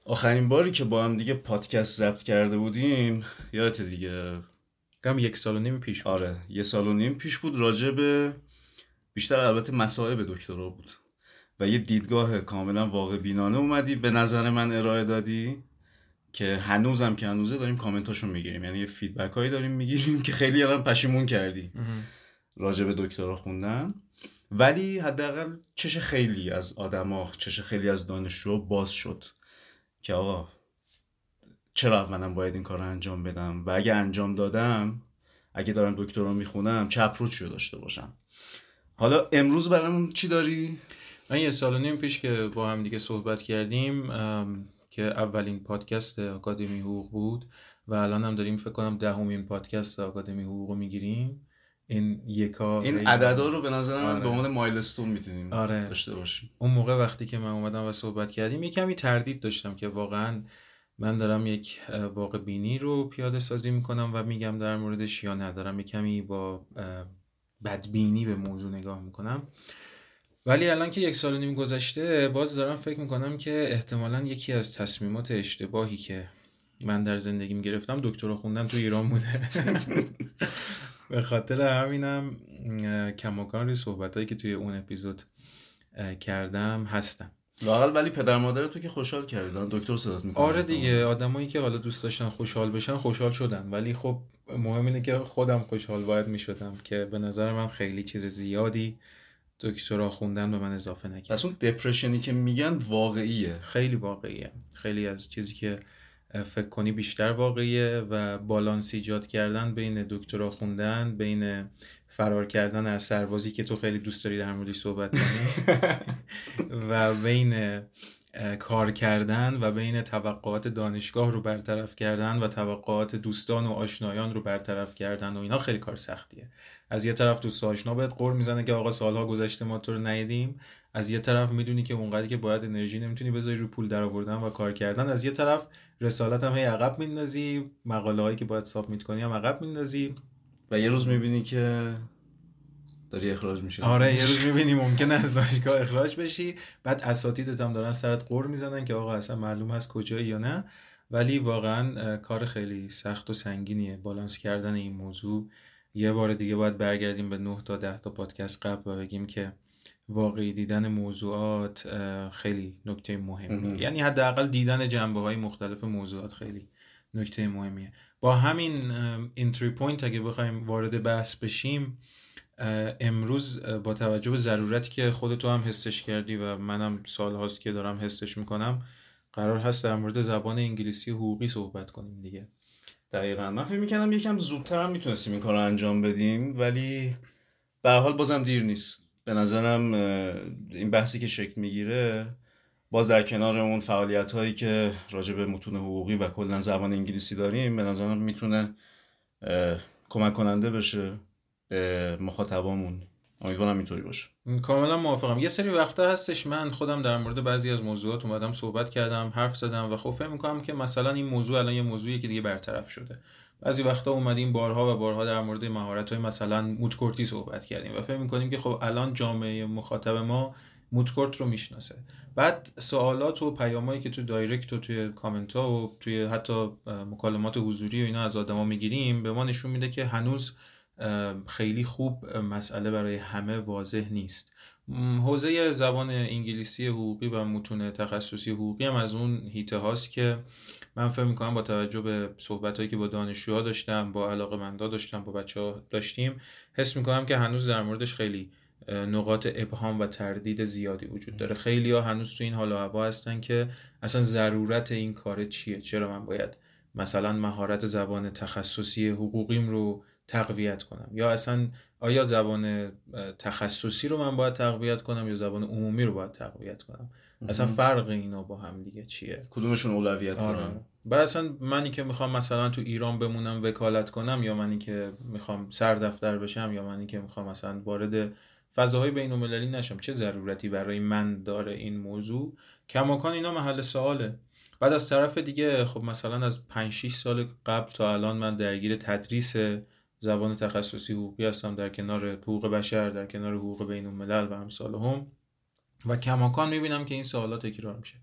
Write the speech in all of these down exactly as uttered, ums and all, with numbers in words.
آخرین باری که با هم دیگه پادکست ضبط کرده بودیم یادت دیگه، کم یک سال و نیم پیش بود. آره یه سال و نیم پیش بود. راجع به بیشتر البته مصائب دکترا بود و یه دیدگاه کاملا واقع بینانه اومدی به نظر من ارائه دادی که هنوزم که هنوزه داریم کامنتاشو میگیریم، یعنی یه فیدبک هایی داریم میگیریم که خیلی الان پشیمون کردی راجع به دکترا خوندن. ولی حداقل چش خیلی از آدما، چش خیلی از دانشجوها باز شد که آقا چرا منم باید این کار رو انجام بدم و اگه انجام دادم، اگه دارم دکترا میخونم چه اپروچی رو داشته باشم. حالا امروز برامون چی داری؟ من یه سال و نیم پیش که با هم دیگه صحبت کردیم که اولین پادکست آکادمی حقوق بود و الان هم داریم فکر کنم دهمین پادکست آکادمی حقوق رو میگیریم. این یکا این عددا رو به نظر من آره. به عنوان مایلستون میتونیم آره. داشته باشیم. اون موقع وقتی که من اومدم و صحبت کردیم یه کمی تردید داشتم که واقعا من دارم یک واقع بینی رو پیاده سازی میکنم و میگم در موردش یا ندارم، یه کمی با بدبینی به موضوع نگاه میکنم. ولی الان که یک سال و نیم گذشته باز دارم فکر میکنم که احتمالاً یکی از تصمیمات اشتباهی که من در زندگیم گرفتم دکترا خوندن تو ایران بوده. به خاطر همینم کماکان روی صحبتایی که توی اون اپیزود کردم هستم. واقعا ولی پدر مادر تو که خوشحال کردی، دارن دکتر صدات میکنن. آره دیگه، آدمایی که حالا دوست داشتن خوشحال بشن خوشحال شدن، ولی خب مهم اینه که خودم خوشحال باید میشدم که به نظر من خیلی چیز زیادی دکترا خوندن به من اضافه نکرد. پس اون دپرشنی که میگن واقعیه، خیلی واقعیه. خیلی از چیزی که فکر کنی بیشتر واقعیه و بالانس ایجاد کردن بین دکترا خوندن، بین فرار کردن از سربازی که تو خیلی دوست داری در موردش صحبت کنی و بین کار کردن و بین توقعات دانشگاه رو برطرف کردن و توقعات دوستان و آشنایان رو برطرف کردن و اینا خیلی کار سختیه. از یه طرف دوست آشنا بهت قور میزنه که آقا سالها گذشته ما تو رو ندیدیم، از یه طرف میدونی که اونقدری که باید انرژی نمیتونی بذاری رو پول درآوردن و کار کردن، از یه طرف رسالت هم هی عقب میندازی، مقاله هایی که باید سابمیت کنی هم عقب میندازی و یه روز میبینی که داری اخراج میشی. آره یه روز میبینی ممکنه از دانشگاه اخراج بشی، بعد اساتیدت هم دارن سرت قور میزنن که آقا اصلا معلوم هست کجایی یا نه. ولی واقعا کار خیلی سخت و سنگینیه بالانس کردن این موضوع. یه بار دیگه باید برگردیم به نه تا ده تا پادکست قبل و بگیم که واقعی دیدن موضوعات خیلی نکته مهمیه، یعنی حداقل دیدن جنبه‌های مختلف موضوعات خیلی نکته مهمیه. با همین انتری پوینت اگه بخوایم وارد بحث بشیم، امروز با توجه به ضرورتی که خودتو هم حسش کردی و منم سال هاست که دارم حسش میکنم، قرار هست در مورد زبان انگلیسی حقوقی صحبت کنیم دیگه. دقیقاً من فکر میکنم یکم زودتر هم میتونستیم این کار رو انجام بدیم، ولی به هر حال بازم دیر نیست. به نظرم این بحثی که شکل میگیره باز در کنار اون فعالیت هایی که راجع به متون حقوقی و کلا زبان انگلیسی داریم، به نظرم میتونه کمک کننده بشه به مخاطبامون. امیدوارم اینطوری باشه. کاملا موافقم. یه سری وقتا هستش من خودم در مورد بعضی از موضوعات اومدم صحبت کردم، حرف زدم و خب فکر می‌کنم که مثلا این موضوع الان یه موضوعیه که دیگه برطرف شده. بعضی وقتا اومدیم بارها و بارها در مورد مهارت‌های مثلا موتکورتی صحبت کردیم و فکر می‌کنیم که خب الان جامعه مخاطب ما موتکورت رو میشناسه. بعد سوالات و پیامایی که تو دایرکت و توی کامنت‌ها و توی حتی مکالمات حضوری و اینا از آدما می‌گیریم به ما نشون میده که هنوز خیلی خوب مسئله برای همه واضح نیست. حوزه زبان انگلیسی حقوقی و متون تخصصی حقوقی هم از اون هیته هاست که من فکر می‌کنم با توجه به صحبتایی که با دانشجوها داشتم، با علاقه‌مندا داشتم، با بچه‌ها داشتیم، حس می‌کنم که هنوز در موردش خیلی نقاط ابهام و تردید زیادی وجود داره. خیلی‌ها هنوز تو این حال و هوا هستن که اصلا ضرورت این کار چیه؟ چرا من باید مثلا مهارت زبان تخصصی حقوقیم رو تقویت کنم، یا اصلا آیا زبان تخصصی رو من باید تقویت کنم یا زبان عمومی رو باید تقویت کنم؟ اصلا فرق اینا با هم دیگه چیه؟ کدومشون اولویت دارن؟ بعد اصلا منی که میخوام مثلا تو ایران بمونم وکالت کنم، یا منی که میخوام سردفتر بشم، یا منی که میخوام مثلا وارد فضاهای بین‌المللی نشم، چه ضرورتی برای من داره این موضوع؟ کماکان اینا محل سواله. بعد از طرف دیگه خب مثلا از پنج شش سال قبل تا الان من درگیر تدریس زبان تخصصی حقوقی هستم، در کنار حقوق بشر، در کنار حقوق بین الملل و امثال هم، و کماکان میبینم که این سوالات تکرار میشه.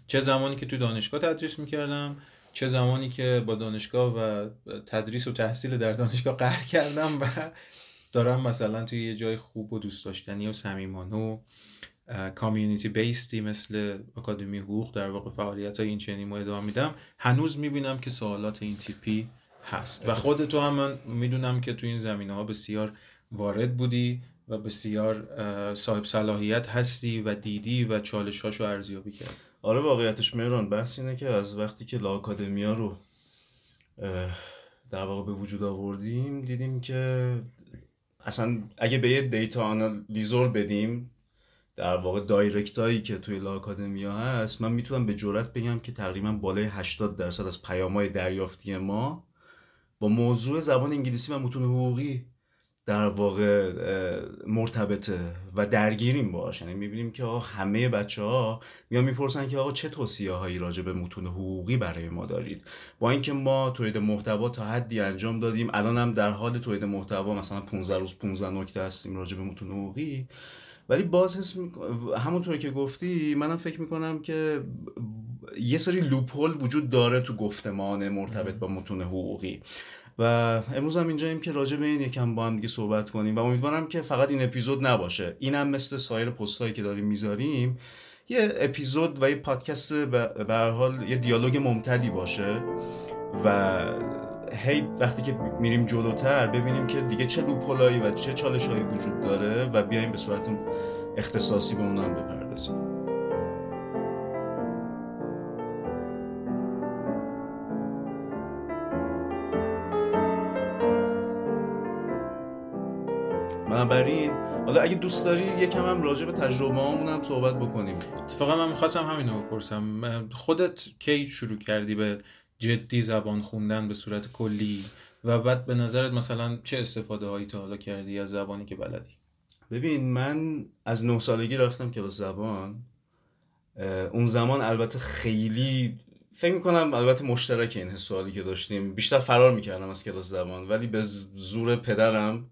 چه زمانی که تو دانشگاه تدریس میکردم، چه زمانی که با دانشگاه و تدریس و تحصیل در دانشگاه قهر کردم و دارم مثلا توی یه جای خوب و دوست داشتنی و صمیمانه و کامیونیتی بیستی مثل آکادمی حقوق در واقع فعالیت‌های این چنین ادامه میدم، هنوز میبینم که سوالات این تیپی هست و خودت تو هم من میدونم که تو این زمینه‌ها بسیار وارد بودی و بسیار صاحب صلاحیت هستی و دیدی و چالش‌هاشو ارزیابی کردی. آره واقعیتش مهران بحث اینه که از وقتی که لا آکادمیا رو در واقع به وجود آوردیم دیدیم که اصلا اگه به یه دیتا آنالیزور بدیم در واقع دایرکت هایی که توی لا آکادمیا هست، من میتونم به جرئت بگم که تقریبا بالای هشتاد درصد از پیام‌های دریافتی ما با موضوع زبان انگلیسی و متون حقوقی در واقع مرتبطه و درگیریم باهاش. یعنی میبینیم که آقا همه بچه‌ها میان میپرسن که آقا چه توصیه‌هایی راجع به متون حقوقی برای ما دارید، با اینکه ما تولید محتوا تا حدی انجام دادیم، الان هم در حال تولید محتوا مثلا پانزده روز پانزده نکته هستیم راجع به متون حقوقی، ولی باز حس می... همونطوری که گفتی منم فکر میکنم که یه سری لوپ هول وجود داره تو گفتمان مرتبط با متون حقوقی و امروز هم اینجاییم که راجع به این یکم با هم دیگه صحبت کنیم و امیدوارم که فقط این اپیزود نباشه، اینم مثل سایر پستایی که داریم میذاریم یه اپیزود و یه پادکست به هر حال یه دیالوگ ممتدی باشه و هی وقتی که میریم جلوتر ببینیم که دیگه چه لوپولایی و چه چالش‌هایی وجود داره و بیایم به صورت اختصاصی به اونها هم بپردازیم. بنابراین حالا اگه دوست داری یکم هم راجع به تجربه‌هامون هم صحبت بکنیم. اتفاقا من می‌خواستم همینو بپرسم، خودت کی شروع کردی به جدی زبان خوندن به صورت کلی و بعد به نظرت مثلا چه استفاده هایی تا حالا کردی از زبانی که بلدی؟ ببین من از نه سالگی رفتم کلاس زبان. اون زمان البته خیلی فکر میکنم البته مشترک این حسوالی که داشتیم، بیشتر فرار میکردم از کلاس زبان، ولی به زور پدرم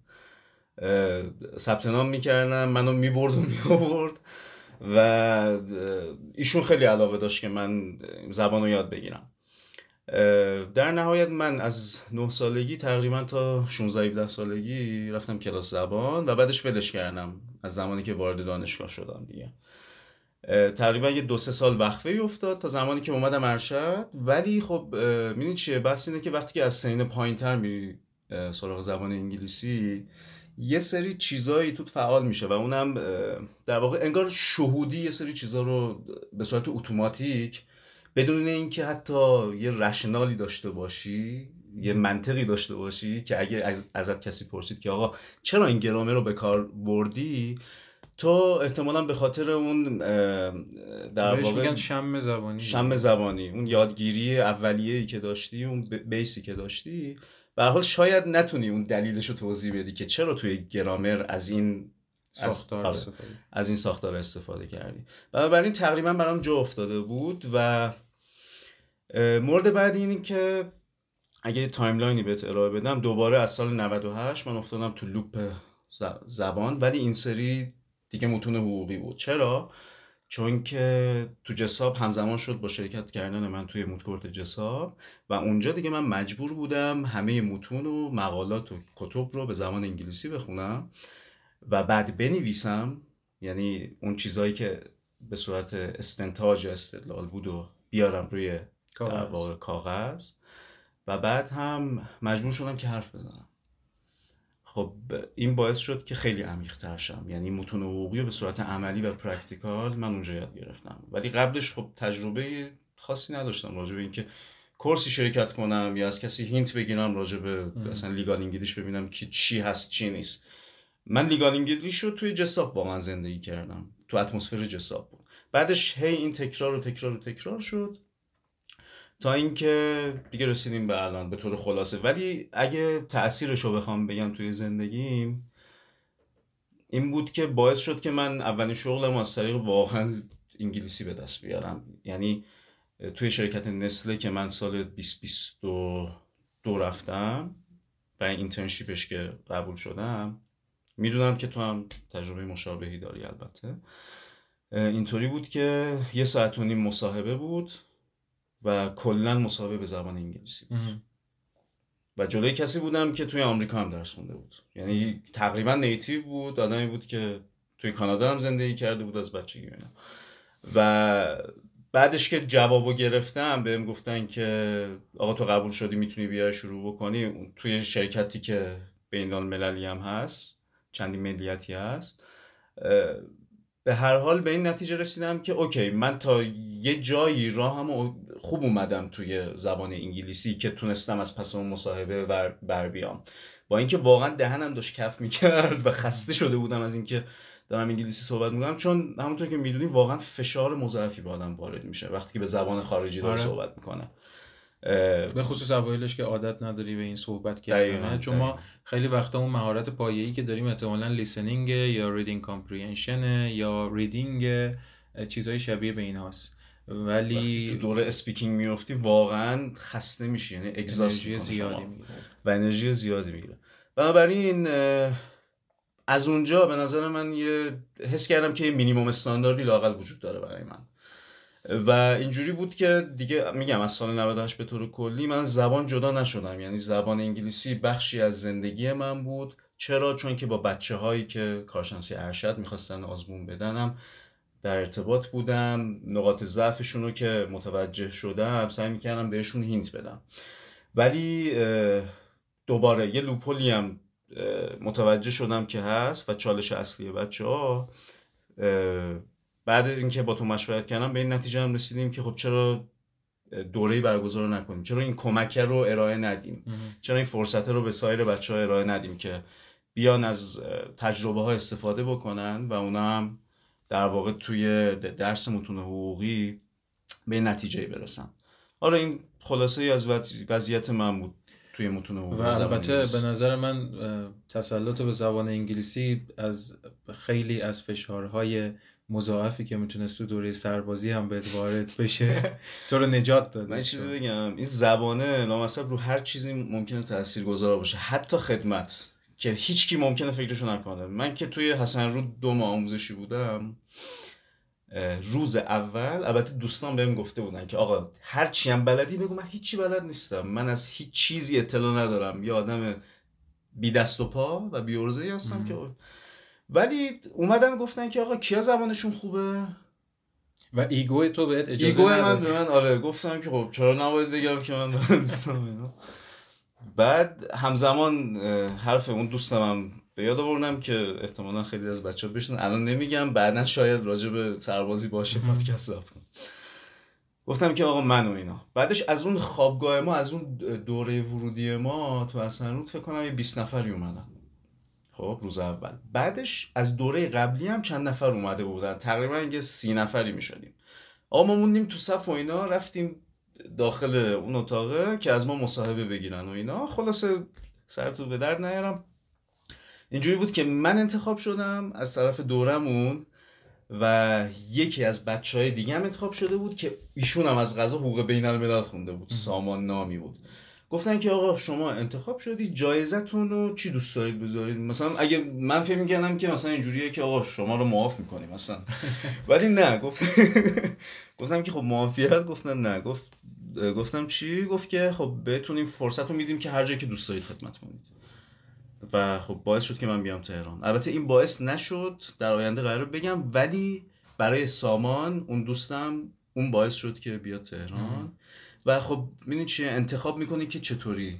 ثبت نام میکردم، منو میبرد و میآورد و ایشون خیلی علاقه داشت که من زبان رو یاد بگیرم. در نهایت من از نه سالگی تقریبا تا شانزده هفده سالگی رفتم کلاس زبان و بعدش ولش کردم از زمانی که وارد دانشگاه شدم دیگه. تقریبا یه دو سه سال وقفه افتاد تا زمانی که اومدم ارشد، ولی خب میدونی چیه بحث اینه که وقتی که از سن پایین‌تر میری سراغ زبان انگلیسی یه سری چیزایی توت فعال میشه و اونم در واقع انگار شهودی یه سری چیزا رو به صورت اتوماتیک بدون اینکه حتی یه رشنالی داشته باشی، یه منطقی داشته باشی که اگه ازت کسی پرسید که آقا چرا این گرامر رو به کار بردی، تو احتمالاً به خاطر اون در واقع میگن شم زبانی شم زبانی اون یادگیری اولیه‌ای که داشتی، اون بیسی که داشتی، به هر حال شاید نتونی اون دلیلش رو توضیح بدی که چرا توی گرامر از این ساختار از, استفاده از این ساختار استفاده کردی. بنابراین تقریبا برام جا افتاده بود و مورد بعد اینه که اگه تایملاینی بهت ارائه بدم، دوباره از سال نود و هشت من افتادم تو لوپ زبان، ولی این سری دیگه متون حقوقی بود. چرا؟ چون که تو جساب همزمان شد با شرکت کردن من توی مودکورت جساب و اونجا دیگه من مجبور بودم همه متون و مقالات و کتب رو به زبان انگلیسی بخونم و بعد بنویسم، یعنی اون چیزایی که به صورت استنتاج استدلال بود و بیارم روی در واقع کاغذ و بعد هم مجبور شدم که حرف بزنم. خب این باعث شد که خیلی عمیق‌تر شم، یعنی متون حقوقی رو به صورت عملی و پرکتیکال من اونجا یاد گرفتم، ولی قبلش خب تجربه خاصی نداشتم راجع به اینکه کورسی شرکت کنم یا از کسی هینت بگیرم راجع به مثلا لیگال انگلیش ببینم که چی هست چی نیست. من لیگال انگلیش رو توی جساب واقعا زندگی کردم، تو اتمسفر جساب بود. بعدش هی این تکرار و تکرار و تکرار شد تا اینکه دیگه رسیدیم به الان به طور خلاصه. ولی اگه تأثیرش رو بخوام بگم توی زندگیم، این بود که باعث شد که من اولین شغلم از طریق واقعا انگلیسی به دست بیارم. یعنی توی شرکت نسله که من سال بیست بیست و دو رفتم و اینترنشیپش که قبول شدم، میدونم که تو هم تجربه مشابهی داری البته، اینطوری بود که یه ساعت و نیم مصاحبه بود و کلا مصاحبه به زبان انگلیسی بود و جلوی کسی بودم که توی آمریکا هم درس خونده بود، یعنی تقریبا نیتیو بود، آدمی بود که توی کانادا هم زندگی کرده بود از بچگی اینا. و بعدش که جوابو گرفتم بهم گفتن که آقا تو قبول شدی میتونی بیای شروع بکنی توی شرکتی که بین‌المللی هم هست، چندین ملیتی هست. به هر حال به این نتیجه رسیدم که اوکی من تا یه جایی راهم خوب اومدم توی زبان انگلیسی که تونستم از پس اون مصاحبه بر بیام، با اینکه واقعا دهنم داشت کف میکرد و خسته شده بودم از اینکه دارم انگلیسی صحبت میکنم، چون همونطور که میدونی واقعا فشار مضاعفی به آدم وارد میشه وقتی که به زبان خارجی داره صحبت میکنه، به خصوص اوایلش که عادت نداری به این صحبت کردن، چون ما خیلی وقتا اون مهارت پایه‌ای که داریم احتمالاً لیسنینگ یا ریدینگ کامپریهنشن یا ریدینگ چیزای شبیه به این هاست، ولی وقتی تو دوره اسپیکینگ میافتی واقعا خسته میشی، یعنی اگزاست زیادی میگیره و انرژی زیادی میگیره. بنابراین از اونجا به نظر من یه حس کردم که یه مینیمم استانداردی لااقل وجود داره برای من و اینجوری بود که دیگه میگم از سال نود و هشت به طور کلی من زبان جدا نشدم، یعنی زبان انگلیسی بخشی از زندگی من بود. چرا؟ چون که با بچه هایی که کارشناسی ارشد میخواستن آزمون بدنم در ارتباط بودم، نقاط ضعفشون رو که متوجه شدم سعی میکردم بهشون هینت بدم، ولی دوباره یه لوپولی هم متوجه شدم که هست و چالش اصلی بچه ها. بعد اینکه با تو مشورت کردم به این نتیجه هم رسیدیم که خب چرا دوره‌ای برگزار نکنیم، چرا این کمک رو ارائه ندیم، چرا این فرصت رو به سایر بچه‌ها ارائه ندیم که بیان از تجربه ها استفاده بکنن و اونا هم در واقع توی درس متون حقوقی به این نتیجه برسن. آره این خلاصه ای از وضعیت من بود توی متون حقوقی. و البته به نظر من تسلط به زبان انگلیسی از خیلی از فشارهای مضاعفی که میتونست تو دوره سربازی هم بهت وارد بشه تو رو نجات داد. من چیزی بگم، این زبانه لامصب رو هر چیزی ممکنه تاثیرگذار باشه، حتی خدمت که هیچ کی ممکنه فکرشو نکنه. من که توی حسن رود دو ماه آموزشی بودم، روز اول البته دوستان بهم گفته بودن که آقا هر چی هم بلدی بگو، من هیچی بلد نیستم، من از هیچ چیزی اطلاع ندارم، یه آدم بی دست و پا و بی عرضه‌ای هستم که، ولی اومدن گفتن که آقا کیا زبانشون خوبه و ایگو تو بهت اجازه نداد. ایگو من به من آره گفتم که خب چرا نباید بگم که من دوستم اینا. بعد همزمان حرف اون دوستم هم به یاد آوردم که احتمالاً خیلی از بچه‌ها بشنن، الان نمیگم، بعدن شاید راجع به سربازی باشه پادکست رفتم. گفتم که آقا من و اینا. بعدش از اون خوابگاه ما، از اون دوره ورودی ما تو حسن رود فکر کنم یه بیست نفری اومدن. خب روز اول. بعدش از دوره قبلی هم چند نفر اومده بودن، تقریبا یه سی نفری میشدیم. آقا ما موندیم تو صف و اینا، رفتیم داخل اون اتاقه که از ما مصاحبه بگیرن و اینا. خلاصه سرتو به درد نیارم، اینجوری بود که من انتخاب شدم از طرف دورمون و یکی از بچهای دیگه هم انتخاب شده بود که ایشون هم از قضا حقوق بین الملل خونده بود، سامان نامی بود. گفتن که آقا شما انتخاب شدی، جایزتون رو چی دوست دارید بذارید؟ مثلا اگه من فکر می‌کردم که مثلا اینجوریه که آقا شما رو معاف می‌کنیم مثلا، ولی نه، گفت گفتم که خب معافیت، گفتن نه. گفت گفتم چی؟ گفت که خب بهتون این فرصت رو میدیم که هر جایی که دوست دارید خدمت کنید. و خب باعث شد که من بیام تهران. البته این باعث نشد در آینده قرار بگم، ولی برای سامان اون دوستم اون باعث شد که بیاد تهران. و خب ببینید چیه، انتخاب میکنی که چطوری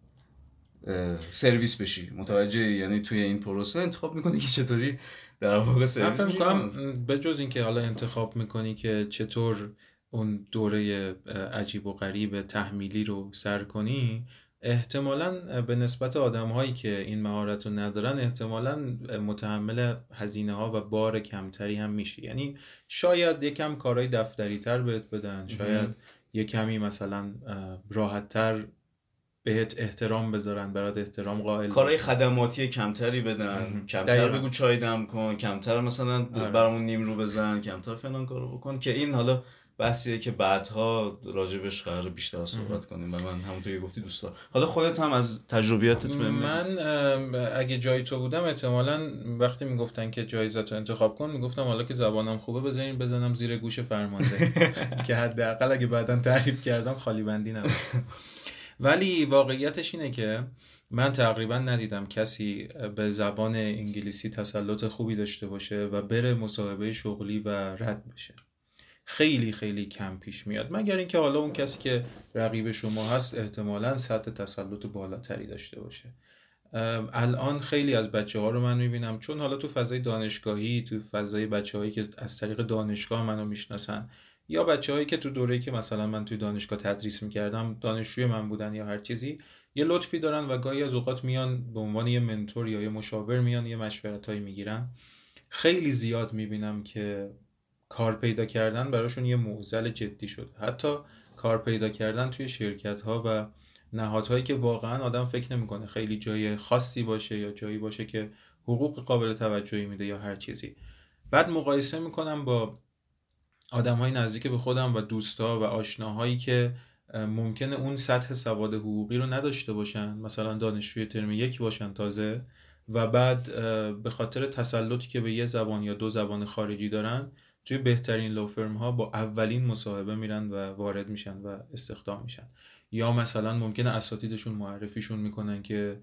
سرویس بشی، متوجه؟ یعنی توی این پروسه انتخاب میکنی که چطوری در واقع سرویس بشی. من فکر کنم به جز این که حالا انتخاب میکنی که چطور اون دوره عجیب و غریب تحمیلی رو سر کنی، احتمالاً به نسبت آدم‌هایی که این مهارت رو ندارن احتمالاً متحمل هزینه‌ها و بار کمتری هم میشی. یعنی شاید یکم کارهای دفتری تر بهت بدن، شاید یه کمی مثلا راحت تر بهت احترام بذارن، برات احترام قائل کارهای خدماتی کمتری بدن، کمتر بگو چای دم کن، کمتر مثلا برامون نیم رو بزن، کمتر فلان کارو بکن، که این حالا بحثیه که بعدها راجبش قراره بیشتر صحبت کنیم و من همونطور که گفتی دوست دارم. حالا خودت هم از تجربیاتت بهم. من اگه جای تو بودم احتمالاً وقتی میگفتن که جایزت رو انتخاب کن میگفتم حالا که زبانم خوبه بزنین بزنم زیر گوش فرمانده که حداقل اگه بعداً تعریف کردم خالی بندی نباشه. ولی واقعیتش اینه که من تقریبا ندیدم کسی به زبان انگلیسی تسلط خوبی داشته باشه و بره مصاحبه شغلی و رد بشه. خیلی خیلی کم پیش میاد، مگر اینکه حالا اون کسی که رقیب شما هست احتمالاً سطح تسلط بالاتری داشته باشه. الان خیلی از بچه ها رو من میبینم، چون حالا تو فضای دانشگاهی، تو فضای بچه هایی که از طریق دانشگاه منو میشناسن یا بچه هایی که تو دوره‌ای که مثلا من توی دانشگاه تدریس میکردم دانشجوی من بودن یا هر چیزی، یه لطفی دارن و گاهی از اوقات میان به عنوان یه منتور یا یه مشاور میان یه مشورتایی میگیرن. خیلی زیاد میبینم که کار پیدا کردن براشون یه معضل جدی شد. حتی کار پیدا کردن توی شرکت ها و نهادهایی که واقعا آدم فکر نمیکنه خیلی جای خاصی باشه یا جایی باشه که حقوق قابل توجهی میده یا هر چیزی. بعد مقایسه میکنم با آدم‌های نزدیک به خودم و دوستا و آشناهایی که ممکنه اون سطح سواد حقوقی رو نداشته باشن، مثلا دانشجوی ترم یک باشن تازه، و بعد به خاطر تسلطی که به یه زبان یا دو زبان خارجی دارن توی بهترین لوفرم ها با اولین مصاحبه میرن و وارد میشن و استخدام میشن. یا مثلا ممکنه اساتیدشون معرفیشون میکنن که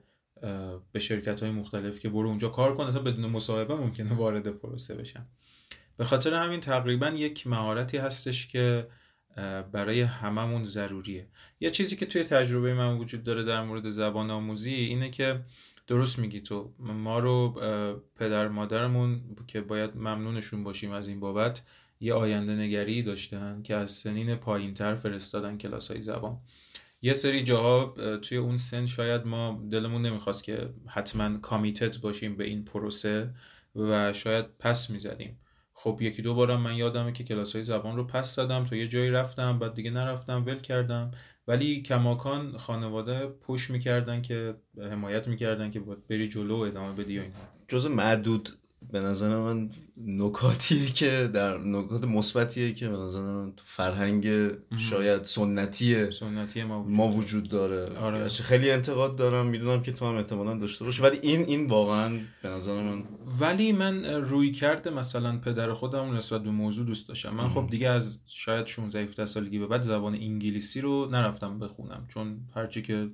به شرکت های مختلف که برو اونجا کار کن، اصلا بدون مصاحبه ممکنه وارد پروسه بشن. به خاطر همین تقریبا یک مهارتی هستش که برای هممون ضروریه. یه چیزی که توی تجربه من وجود داره در مورد زبان آموزی اینه که درست میگی تو، ما رو پدر مادرمون که باید ممنونشون باشیم از این بابت یه آینده نگری داشتن که از سنین پایین تر فرستادن کلاس های زبان. یه سری جاها توی اون سن شاید ما دلمون نمیخواست که حتما کامیتد باشیم به این پروسه و شاید پس میزدیم. خب یکی دو بارم من یادمه که کلاس‌های زبان رو پس زدم، تا یه جایی رفتم بعد دیگه نرفتم، ول کردم. ولی کماکان خانواده پوش میکردن که حمایت میکردن که بری جلو و ادامه بدی و اینا. جزء معدود به نظر من نکاتیه که در نکات مثبتیه که به نظر من تو فرهنگ شاید سنتی سنتی ما وجود, ما وجود داره. آره. خیلی انتقاد دارم، میدونم که تو هم احتمالاً داشته باشی، ولی این این واقعا به نظر من ولی من روی کرده مثلا پدر خودم نسبت به موضوع دوست داشتم. من خب دیگه از شاید شانزده هفده سالگی به بعد زبان انگلیسی رو نرفتم بخونم، چون هرچی که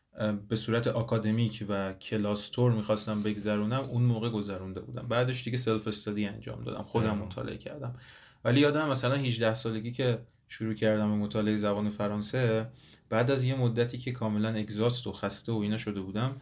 به صورت آکادمیک و کلاستور میخواستم بگذرونم اون موقع گذرونده بودم. بعدش دیگه سلف استادی انجام دادم، خودم مطالعه کردم. ولی یادم مثلا هجده سالگی که شروع کردم به مطالعه زبان فرانسه، بعد از یه مدتی که کاملا اگزاست و خسته و اینا شده بودم،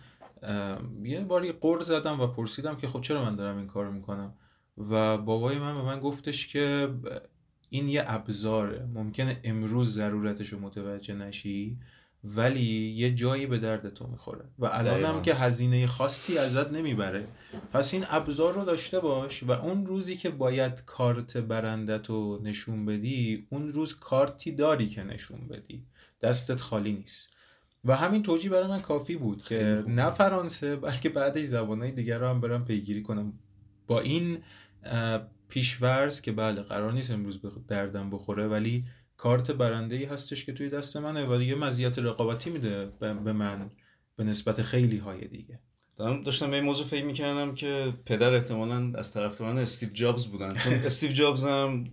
یه باری قر زدم و پرسیدم که خب چرا من دارم این کارو میکنم؟ و بابای من به من گفتش که این یه ابزاره، ممکنه امروز ضرورتشو متوجه نشی ولی یه جایی به درد تو میخوره و الانم که هزینه خاصی ازت نمیبره، پس این ابزار رو داشته باش و اون روزی که باید کارت برندتو نشون بدی اون روز کارتی داری که نشون بدی، دستت خالی نیست. و همین توجیه برای من کافی بود که نه فرانسه بلکه بعدش زبانهای دیگر رو هم برم پیگیری کنم، با این پیش‌فرض که بله قرار نیست امروز به دردم بخوره ولی کارت برنده‌ای هستش که توی دست منه و یه مزیت رقابتی میده به من به نسبت خیلی های دیگه. داشتم به این موضوع فکر می‌کردم که پدر احتمالاً از طرفداران استیو جابز بودن، چون استیو جابز هم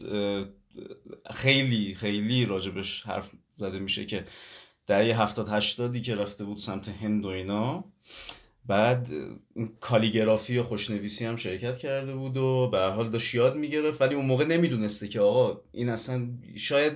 خیلی خیلی راجبش حرف زده میشه که دهه هفتاد هشتادی که رفته بود سمت هند و اینا، بعد کالیگرافی و خوشنویسی هم شرکت کرده بود و به هر حال داشت یاد میگرفت، ولی اون موقع نمیدونسته که آقا این اصلا شاید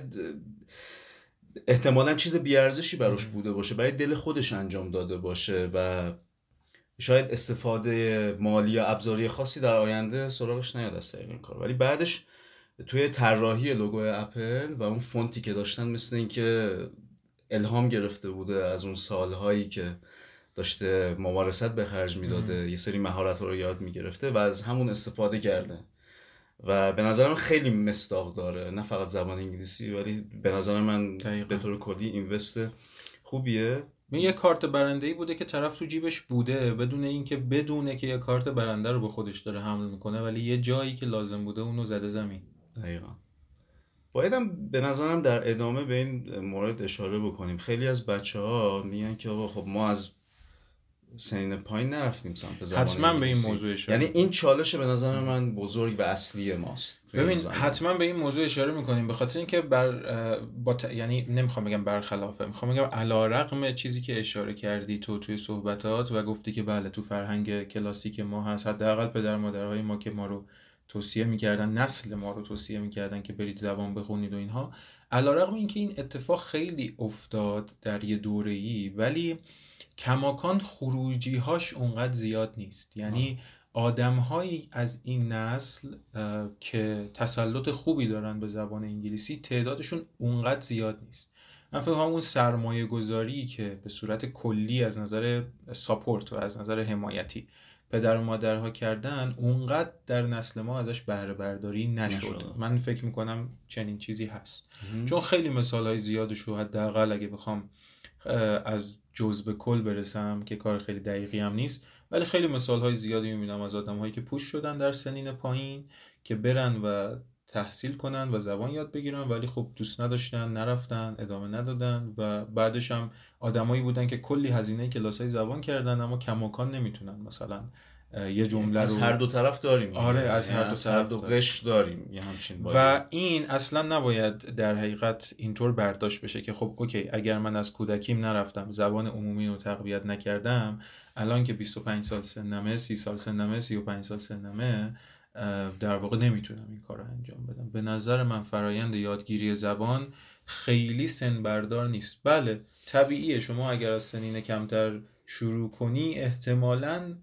احتمالاً چیز بیارزشی براش بوده باشه، برای دل خودش انجام داده باشه و شاید استفاده مالی یا ابزاری خاصی در آینده سراغش نیاد از طریق این کار. ولی بعدش توی طراحی لوگو اپل و اون فونتی که داشتن مثل این که الهام گرفته بوده از اون سالهایی که داشته ممارست به خرج میداده، یه سری مهارت‌ها رو یاد میگرفته و از همون استفاده کرده و به نظر من خیلی مصداق داره، نه فقط زبان انگلیسی ولی به نظر من دقیقا به طور کلی اینوست خوبیه. من یه کارت برنده‌ای بوده که طرف تو جیبش بوده بدون اینکه بدونه که یه کارت برنده رو به خودش داره حمل میکنه، ولی یه جایی که لازم بوده اونو زده زمین. دقیقاً. بایدم به نظرم در ادامه به این مورد اشاره بکنیم. خیلی از بچه ها میگن که آقا خب ما از سنین پایین نرفتیم سمت زبان حتما به این انگلیسی. موضوع اشاره یعنی این چالش به نظر من بزرگ و اصلی ماست. ببین حتما به این موضوع اشاره میکنیم به خاطر اینکه بر با ت... یعنی نمیخوام بگم برخلافه، میخوام بگم علیرغم چیزی که اشاره کردی تو توی صحبتات و گفتی که بله تو فرهنگ کلاسیک ما هست، حداقل پدر مادرهای ما که ما رو توصیه میکردن، نسل ما رو توصیه میکردن که برید زبان بخونید و اینها، علیرغم اینکه این اتفاق خیلی افتاد در یه دوره‌ای، ولی کماکان خروجی هاش اونقدر زیاد نیست. یعنی آدم هایی از این نسل که تسلط خوبی دارن به زبان انگلیسی تعدادشون اونقدر زیاد نیست. من فکر کنم اون سرمایه گذاری که به صورت کلی از نظر ساپورت و از نظر حمایتی پدر و مادرها کردن اونقدر در نسل ما ازش بهره برداری نشد. نشد. من فکر میکنم چنین چیزی هست. ام. چون خیلی مثال های زیادشو حداقل اگه بخوام از جزء به کل برسم که کار خیلی دقیقی هم نیست، ولی خیلی مثال های زیادی میبینم از آدم هایی که پوش شدن در سنین پایین که برن و تحصیل کنن و زبان یاد بگیرن، ولی خب دوست نداشتن، نرفتن، ادامه ندادن و بعدش هم آدمایی بودن که کلی هزینه کلاسای زبان کردن اما کماکان نمیتونن مثلا یه جمله از رو هر دو طرف داریم. آره از هر دو طرف دو قش داریم یه همچین باید. و این اصلا نباید در حقیقت اینطور برداشت بشه که خب اوکی اگر من از کودکیم نرفتم زبان عمومی رو تقویت نکردم، الان که بیست و پنج سال سنمه، سی سال سنمه، سی و پنج سال سنمه، در واقع نمیتونم این کار رو انجام بدم. به نظر من فرایند یادگیری زبان خیلی سن بردار نیست. بله طبیعیه شما اگر از سنین کمتر شروع کنی احتمالاً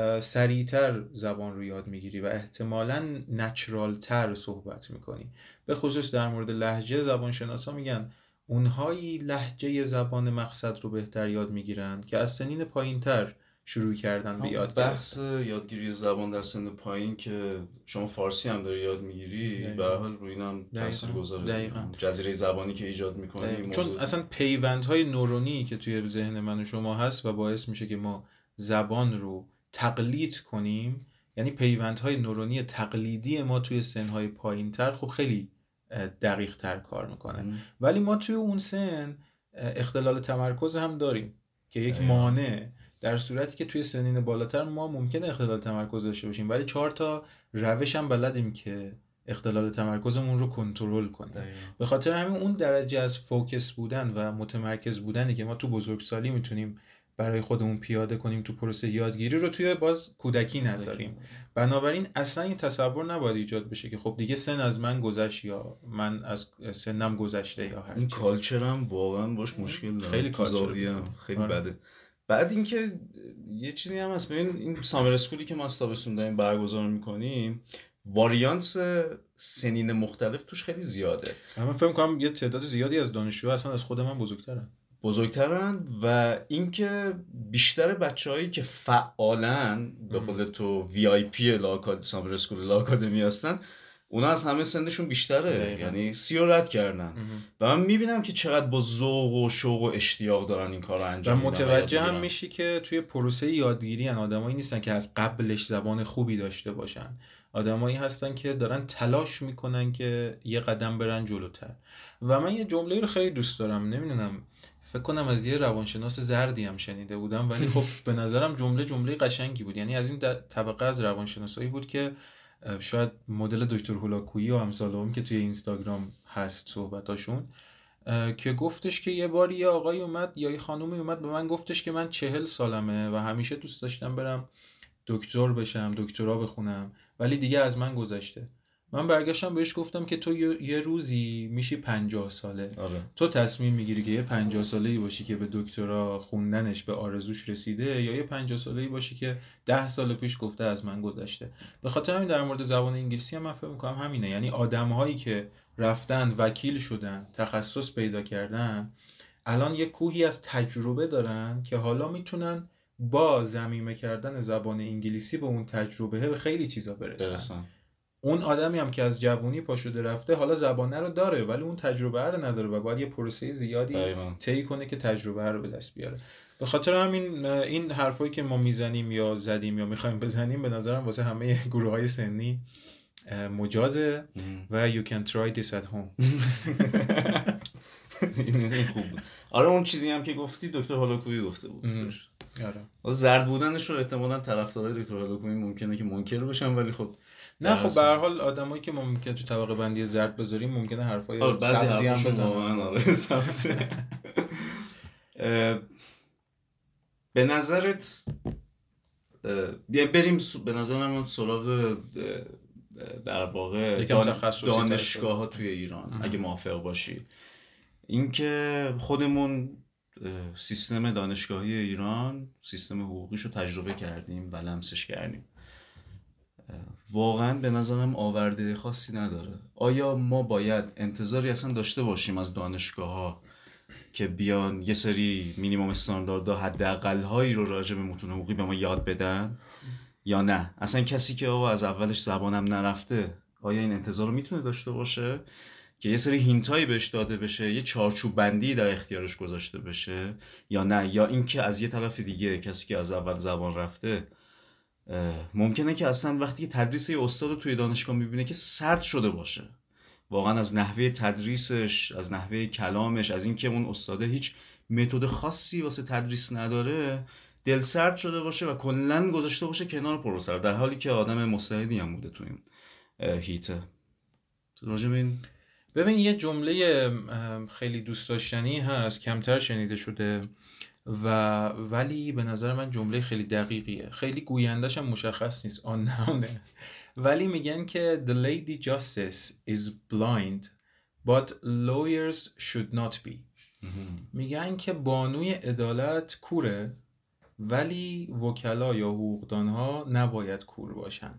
سریعتر زبان رو یاد میگیری و احتمالاً نچرال تر صحبت میکنی. به خصوص در مورد لهجه زبان شناسا میگن اونهایی لهجه زبان مقصد رو بهتر یاد میگیرن که از سنین پایین تر شروع کردن به یاد گرفتن. بحث یادگیری زبان در سن پایین که شما فارسی هم داری یاد میگیری به هر حال روی اینم تاثیرگذاره. جزیره زبانی که ایجاد میکنی، چون اصلا پیوندهای نورونی که توی ذهن من و شما هست و باعث میشه که ما زبان رو تقلید کنیم، یعنی پیوندهای نورونی تقلیدی ما توی سنهای پایین تر خب خیلی دقیق تر کار میکنه ام. ولی ما توی اون سن اختلال تمرکز هم داریم که یک مانع، در صورتی که توی سنین بالاتر ما ممکنه اختلال تمرکز داشته باشیم ولی چهار تا روش هم بلدیم که اختلال تمرکزمون رو کنترل کنیم. به خاطر همین اون درجه از فوکس بودن و متمرکز بودنی که ما تو بزرگسالی میتونیم برای خودمون پیاده کنیم تو پروسه یادگیری رو توی باز کودکی نداریم. بنابراین اصلا این تصور نباید ایجاد بشه که خب دیگه سن از من گذشت یا من از سنم گذشته یا هر این کالچر هم واقعا باش مشکل داره. خیلی کالچر خیلی آره. بده. بعد اینکه یه چیزی هم هست، ببین این سامر اسکولی که ما تابستون داریم برگزار می‌کنیم واریانس سنین مختلف توش خیلی زیاده. من فکر می‌کنم یه تعداد زیادی از دانشجوها اصلا از خود من بزرگترن. بزرگترن و اینکه بیشتر بچه‌هایی که فعالن به قول تو وی آی پی لاکاد سامر اسکول لاکادمی هستن اونا از همه سنشون بیشتره دقیقا. یعنی سی رو رد کردن و من میبینم که چقدر با ذوق و شوق و اشتیاق دارن این کار رو انجام میدن و متوجه هم میشی که توی پروسه یادگیری ان آدمایی نیستن که از قبلش زبان خوبی داشته باشن، آدمایی هستن که دارن تلاش میکنن که یه قدم برن جلوتر. و من یه جمله رو خیلی دوست دارم، نمیدونم فکر کنم از یه روانشناس زردی هم شنیده بودم ولی خب به نظرم جمله جمله قشنگی بود. یعنی از این طبقه از روانشناسایی بود که شاید مدل دکتر هولاکویی و امثال هم که توی اینستاگرام هست صحبتاشون، که گفتش که یه باری یه آقای اومد یا یه خانومی اومد به من گفتش که من چهل سالمه و همیشه دوست داشتم برم دکتر بشم، دکترا بخونم، ولی دیگه از من گذشته. من برگشتم بهش گفتم که تو یه روزی میشی پنجاه ساله. آره. تو تصمیم میگیری که یه پنجاه ساله‌ای باشی که به دکترا خوندنش به آرزوش رسیده یا یه پنجاه ساله‌ای باشی که ده سال پیش گفته از من گذشته. به خاطر همین در مورد زبان انگلیسی هم من فکر می‌کنم همینه. یعنی آدم‌هایی که رفتن وکیل شدن، تخصص پیدا کردن، الان یه کوهی از تجربه دارن که حالا میتونن با ضمیمه کردن زبان انگلیسی به اون تجربه به خیلی چیزا برسن. برسن. اون آدمی هم که از جوونی پا شده رفته حالا زبانه رو داره ولی اون تجربه رو نداره و باید یه پروسه زیادی طی کنه که تجربه رو به دست بیاره. به خاطر همین این حرفایی که ما میزنیم یا زدیم یا میخوایم بزنیم به نظرم واسه همه گروه‌های سنی مجازه و you can try this at home. این خوب بود. آره اون چیزی هم که گفتی دکتر هالاکویی گفته بود. آره. زرد بودنش رو احتمالاً طرفدارای دکتر هالاکویی ممکنه که منکر بشن ولی خب نه خب به هر حال آدمایی که ما ممکنه تو طبقه بندی زرد بذاریم ممکنه حرفای بعضی سبزی هم بزنن. آره سبزی. به نظرت بریم به نظرم سراغ در واقع دانشگاه ها توی ایران ام. اگه موافق باشی اینکه خودمون سیستم دانشگاهی ایران سیستم حقوقیش رو تجربه کردیم و لمسش کردیم، واقعا به نظرم آورده خاصی نداره. آیا ما باید انتظاری اصلا داشته باشیم از دانشگاه ها که بیان یه سری مینیمم استانداردها حداقل هایی رو راجع به متون حقوقی به ما یاد بدن یا نه؟ اصلا کسی که آقا از اولش زبانم نرفته آیا این انتظار رو میتونه داشته باشه که یه سری هینتایی بهش داده بشه، یه چارچوب بندی در اختیارش گذاشته بشه یا نه؟ یا اینکه از یه طرف دیگه کسی که از اول زبان رفته ممکنه که اصلا وقتی که تدریس یه استاد رو توی دانشگاه میبینه که سرد شده باشه واقعا از نحوه تدریسش، از نحوه کلامش، از اینکه اون استاده هیچ متد خاصی واسه تدریس نداره، دل سرد شده باشه و کلاً گذاشته باشه کنار پروسر، در حالی که آدم مستعدی هم بوده تو این هیته. راجع به این ببین یه جمله خیلی دوست داشتنی هست، کمتر شنیده شده و ولی به نظر من جمله خیلی دقیقیه، خیلی گویندش هم مشخص نیست آن نه، ولی میگن که the lady justice is blind but lawyers should not be. میگن که بانوی عدالت کوره ولی وکلا یا حقوقدانها نباید کور باشن.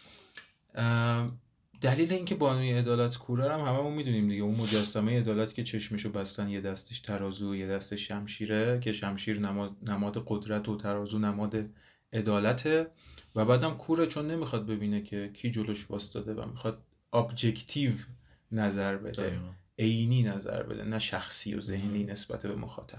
دلیل اینکه بانوی عدالت کوره هم هممون میدونیم دیگه، اون مجسمه عدالت که چشمشو بستن، یه دستش ترازو و یه دستش شمشیره که شمشیر نماد, نماد قدرت و ترازو نماد عدالته و بعدم کوره چون نمیخواد ببینه که کی جلوش واسطاده و میخواد ابجکتیو نظر بده، عینی نظر بده، نه شخصی و ذهنی نسبت به مخاطب.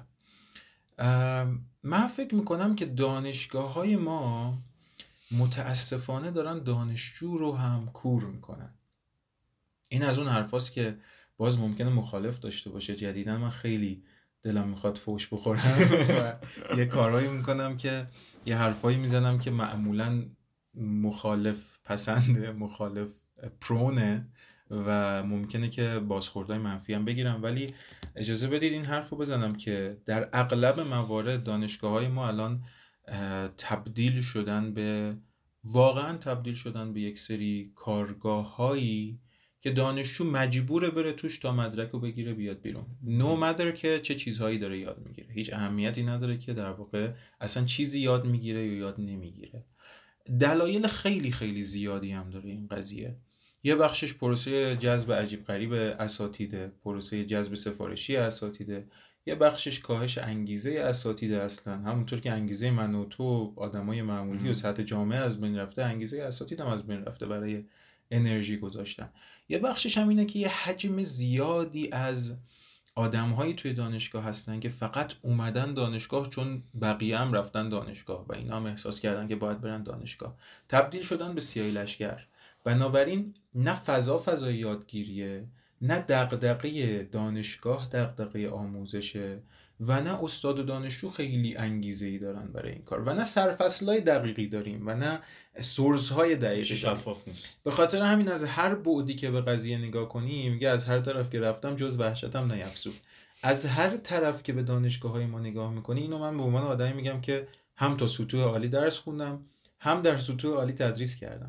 من فکر میکنم که دانشگاه‌های ما متاسفانه دارن دانشجو رو هم کور میکنن. این از اون حرفاست که باز ممکنه مخالف داشته باشه. جدیداً من خیلی دلم میخواد فوش بخورم و یه کارهایی میکنم که یه حرفایی میزنم که معمولاً مخالف پسنده، مخالف پرونه و ممکنه که بازخوردهای منفی هم بگیرم، ولی اجازه بدید این حرفو بزنم که در اغلب موارد دانشگاه‌های ما الان تبدیل شدن به واقعا تبدیل شدن به یک سری کارگاه‌هایی که دانشجو مجبوره بره توش تا مدرکو بگیره بیاد بیرون. نو مدر که چه چیزهایی داره یاد میگیره، هیچ اهمیتی نداره که در واقع اصلا چیزی یاد میگیره یا یاد نمیگیره. دلایل خیلی خیلی زیادی هم داره این قضیه. یه بخشش پروسه جذب عجیب غریب اساتیده، پروسه جذب سفارشی اساتیده، یه بخشش کاهش انگیزه اساتیده، اصلا همونطور که انگیزه من و تو آدمای معمولی و سطح جامعه از بین رفته، انگیزه اساتید هم از بین رفته برای انرژی گذاشتن. یه بخشش هم اینه که یه حجم زیادی از آدم‌هایی توی دانشگاه هستن که فقط اومدن دانشگاه چون بقیه هم رفتن دانشگاه و اینا هم احساس کردن که باید برن دانشگاه، تبدیل شدن به سیاهی لشگر. بنابراین نه فضا فضای یادگیریه، نه دغدغه دانشگاه دغدغه آموزشه و نه استاد و دانشجو خیلی انگیزه‌ای دارن برای این کار و نه سرفصلای دقیقی داریم و نه سورس‌های دقیقی شفاف نیست. به خاطر همین از هر بعدی که به قضیه نگاه کنیم میگه از هر طرف که رفتم جز وحشتم نیفزود. از هر طرف که به دانشگاه‌های ما نگاه می‌کنی، اینو من به عنوان آدمی میگم که هم تا سطوح عالی درس خوندم، هم در سطوح عالی تدریس کردم،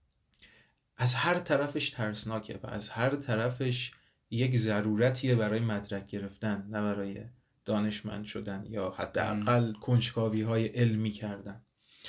از هر طرفش ترسناکه و از هر طرفش یک ضرورتیه برای مدرک گرفتن، نه برای دانشمند شدن یا حداقل کنجکاوی‌های علمی کردن.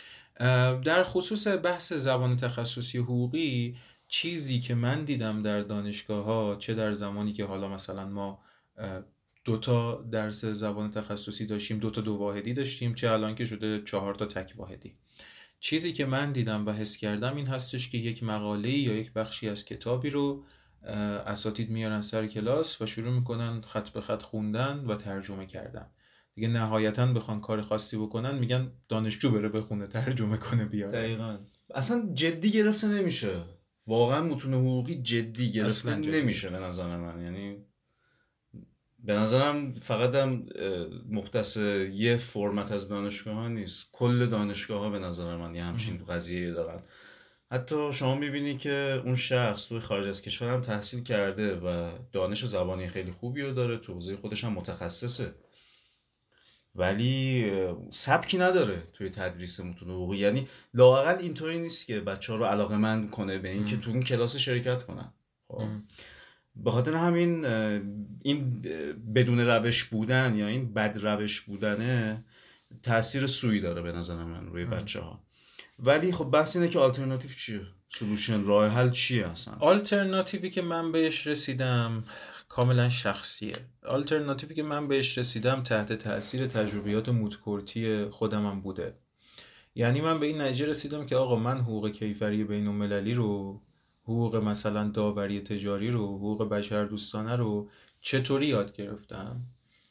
در خصوص بحث زبان تخصصی حقوقی، چیزی که من دیدم در دانشگاه‌ها، چه در زمانی که حالا مثلا ما دوتا درس زبان تخصصی داشتیم، دوتا دو واحدی داشتیم، چه الان که شده چهار تا تک واحدی، چیزی که من دیدم و حس کردم این هستش که یک مقاله یا یک بخشی از کتابی رو اساتید میارن سر کلاس و شروع میکنن خط به خط خوندن و ترجمه کردن. دیگه نهایتاً بخوان کار خاصی بکنن میگن دانشجو بره بخونه ترجمه کنه بیاره. دقیقاً اصلا جدی گرفته نمیشه واقعا متون حقوقی جدی گرفته اصلاً جدی نمیشه به نظر من. یعنی به نظرم فقط هم مختص یه فرمت از دانشگاه ها نیست، کل دانشگاه ها به نظر من یه همچین قضیه دارن. حتی شما میبینی که اون شخص توی خارج از کشور هم تحصیل کرده و دانش زبانی خیلی خوبی رو داره، تو حوزه خودش هم متخصصه، ولی سبکی نداره توی تدریس متون حقوقی. یعنی لااقل اینطوری نیست که بچه ها رو علاقه‌مند کنه به این که تو اون کلاس شرکت کنن. خب به خاطر همین این بدون روش بودن یا این بد روش بودنه تأثیر سوئی داره به نظر من روی بچه ها. ولی خب بحث اینه که آلترناتیو چیه؟ سولوشن، راه حل چیه اصلا؟ آلترناتیوی که من بهش رسیدم کاملا شخصیه. آلترناتیوی که من بهش رسیدم تحت تأثیر تجربیات موتکورتی خودمم بوده. یعنی من به این نتیجه رسیدم که آقا من حقوق کیفری بین المللی رو، حقوق مثلا داوری تجاری رو، حقوق بشر دوستانه رو چطوری یاد گرفتم؟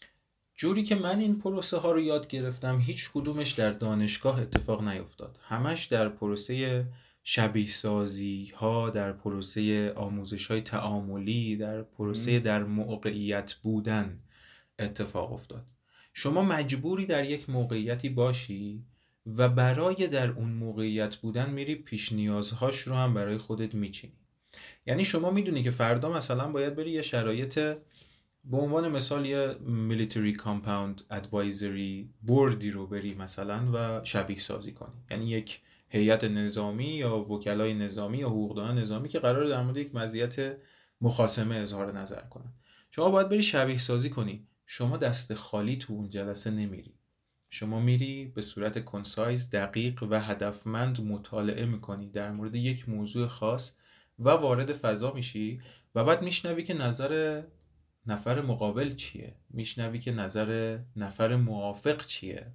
جوری که من این پروسه ها رو یاد گرفتم هیچ کدومش در دانشگاه اتفاق نیفتاد. همش در پروسه شبیه سازی ها، در پروسه آموزش های تعاملی، در پروسه در موقعیت بودن اتفاق افتاد. شما مجبوری در یک موقعیتی باشی و برای در اون موقعیت بودن میری پیش نیازهاش رو هم برای خودت میچینی. یعنی شما میدونی که فردا مثلا باید بری یه شرایط، به عنوان مثال یه military compound advisory بوردی رو بری مثلا و شبیه سازی کنی. یعنی یک هیئت نظامی یا وکلای نظامی یا حقوقدان نظامی که قراره در مورد یک مزیت مخاصمه اظهار نظر کنن. شما باید بری شبیه سازی کنی. شما دست خالی تو اون جلسه نمیری. شما میری به صورت کنسایز، دقیق و هدفمند مطالعه میکنی در مورد یک موضوع خاص و وارد فضا میشی و بعد میشنوی که نظر نفر مقابل چیه، میشنوی که نظر نفر موافق چیه.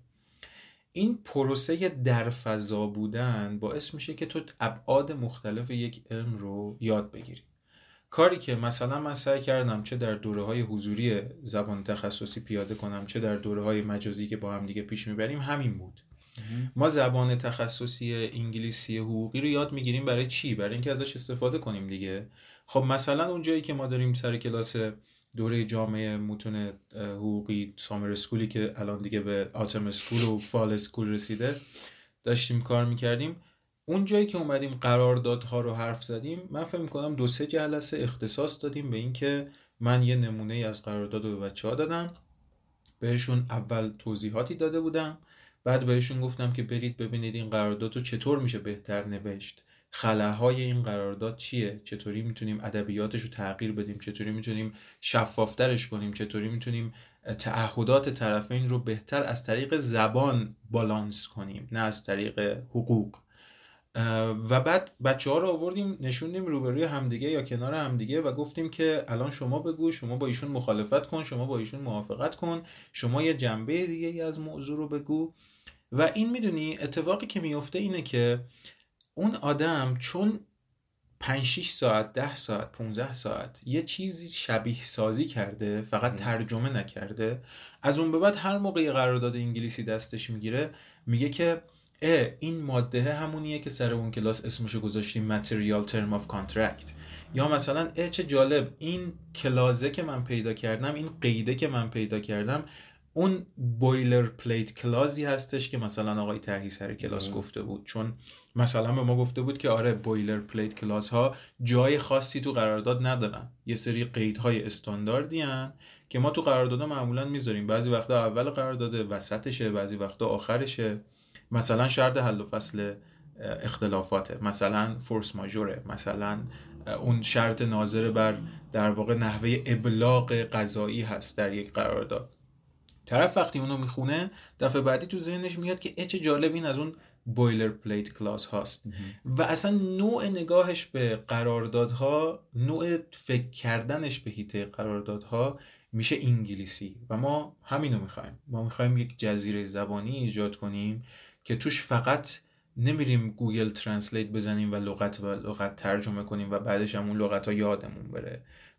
این پروسه در فضا بودن باعث میشه که تو ابعاد مختلف یک علم رو یاد بگیری. کاری که مثلا من سعی کردم چه در دوره‌های حضوری زبان تخصصی پیاده کنم، چه در دوره‌های مجازی که با هم دیگه پیش میبریم، همین بود. ما زبان تخصصی انگلیسی حقوقی رو یاد میگیریم برای چی؟ برای اینکه ازش استفاده کنیم دیگه. خب مثلا اون جایی که ما داریم سر کلاس دوره جامعه متون حقوقی سامر اسکولی که الان دیگه به آتم اسکول و فال اسکول رسیده داشتیم کار میکردیم، اون جایی که اومدیم قراردادها رو حرف زدیم، من فکر می‌کنم دو سه جلسه اختصاص دادیم به این که من یه نمونه از قرارداد رو به بچه‌ها دادم، بهشون اول توضیحاتی داده بودم، بعد بهشون گفتم که برید ببینید این قرارداد رو چطور میشه بهتر نوشت، خلاهای این قرارداد چیه، چطوری میتونیم ادبیاتش رو تغییر بدیم، چطوری میتونیم شفافترش کنیم، چطوری میتونیم تعهدات طرفین رو بهتر از طریق زبان بالانس کنیم نه از طریق حقوق. و بعد بچه ها رو آوردیم نشوندیم روبروی همدیگه یا کنار همدیگه و گفتیم که الان شما بگو، شما با ایشون مخالفت کن، شما با ایشون موافقت کن، شما یه جنبه دیگه از موضوع رو بگو. و این میدونی اتفاقی که میفته اینه که اون آدم چون پنج شش ساعت، ده ساعت، پونزده ساعت یه چیزی شبیه سازی کرده، فقط ترجمه نکرده، از اون به بعد هر موقع یه قرارداد انگلیسی دستش میگیره میگه که اه این ماده همونیه که سر اون کلاس اسمشو گذاشتیم material term of contract، یا مثلا اه چه جالب این کلازه که من پیدا کردم، این قیده که من پیدا کردم اون بویلر پلیت کلازی هستش که مثلا آقای طرحی سر کلاس ام. گفته بود. چون مثلا به ما گفته بود که آره بویلر پلیت کلاس ها جای خاصی تو قرارداد ندارن، یه سری قیدهای استانداردی هن که ما تو قرارداد معمولا میذاریم، بعضی وقتا اول قرارداد، وسطشه، بعضی وقتا آخرشه، مثلا شرط حل و فصل اختلافاته، مثلا فورس ماژوره، مثلا اون شرط ناظر بر در واقع نحوه ابلاغ قضایی هست در یک قرارداد. طرف وقتی اونو میخونه دفعه بعدی تو ذهنش میاد که چه جالب این از اون بویلر پلیت کلاس هاست و اصلا نوع نگاهش به قراردادها، نوع فکر کردنش به حیطه قراردادها میشه انگلیسی و ما همینو میخوایم. ما میخوایم یک جزیره زبانی ایجاد کنیم که توش فقط نمیریم گوگل ترنسلیت بزنیم و لغت و لغت ترجمه کنیم و بعدش هم اون لغت ها یادمون بره.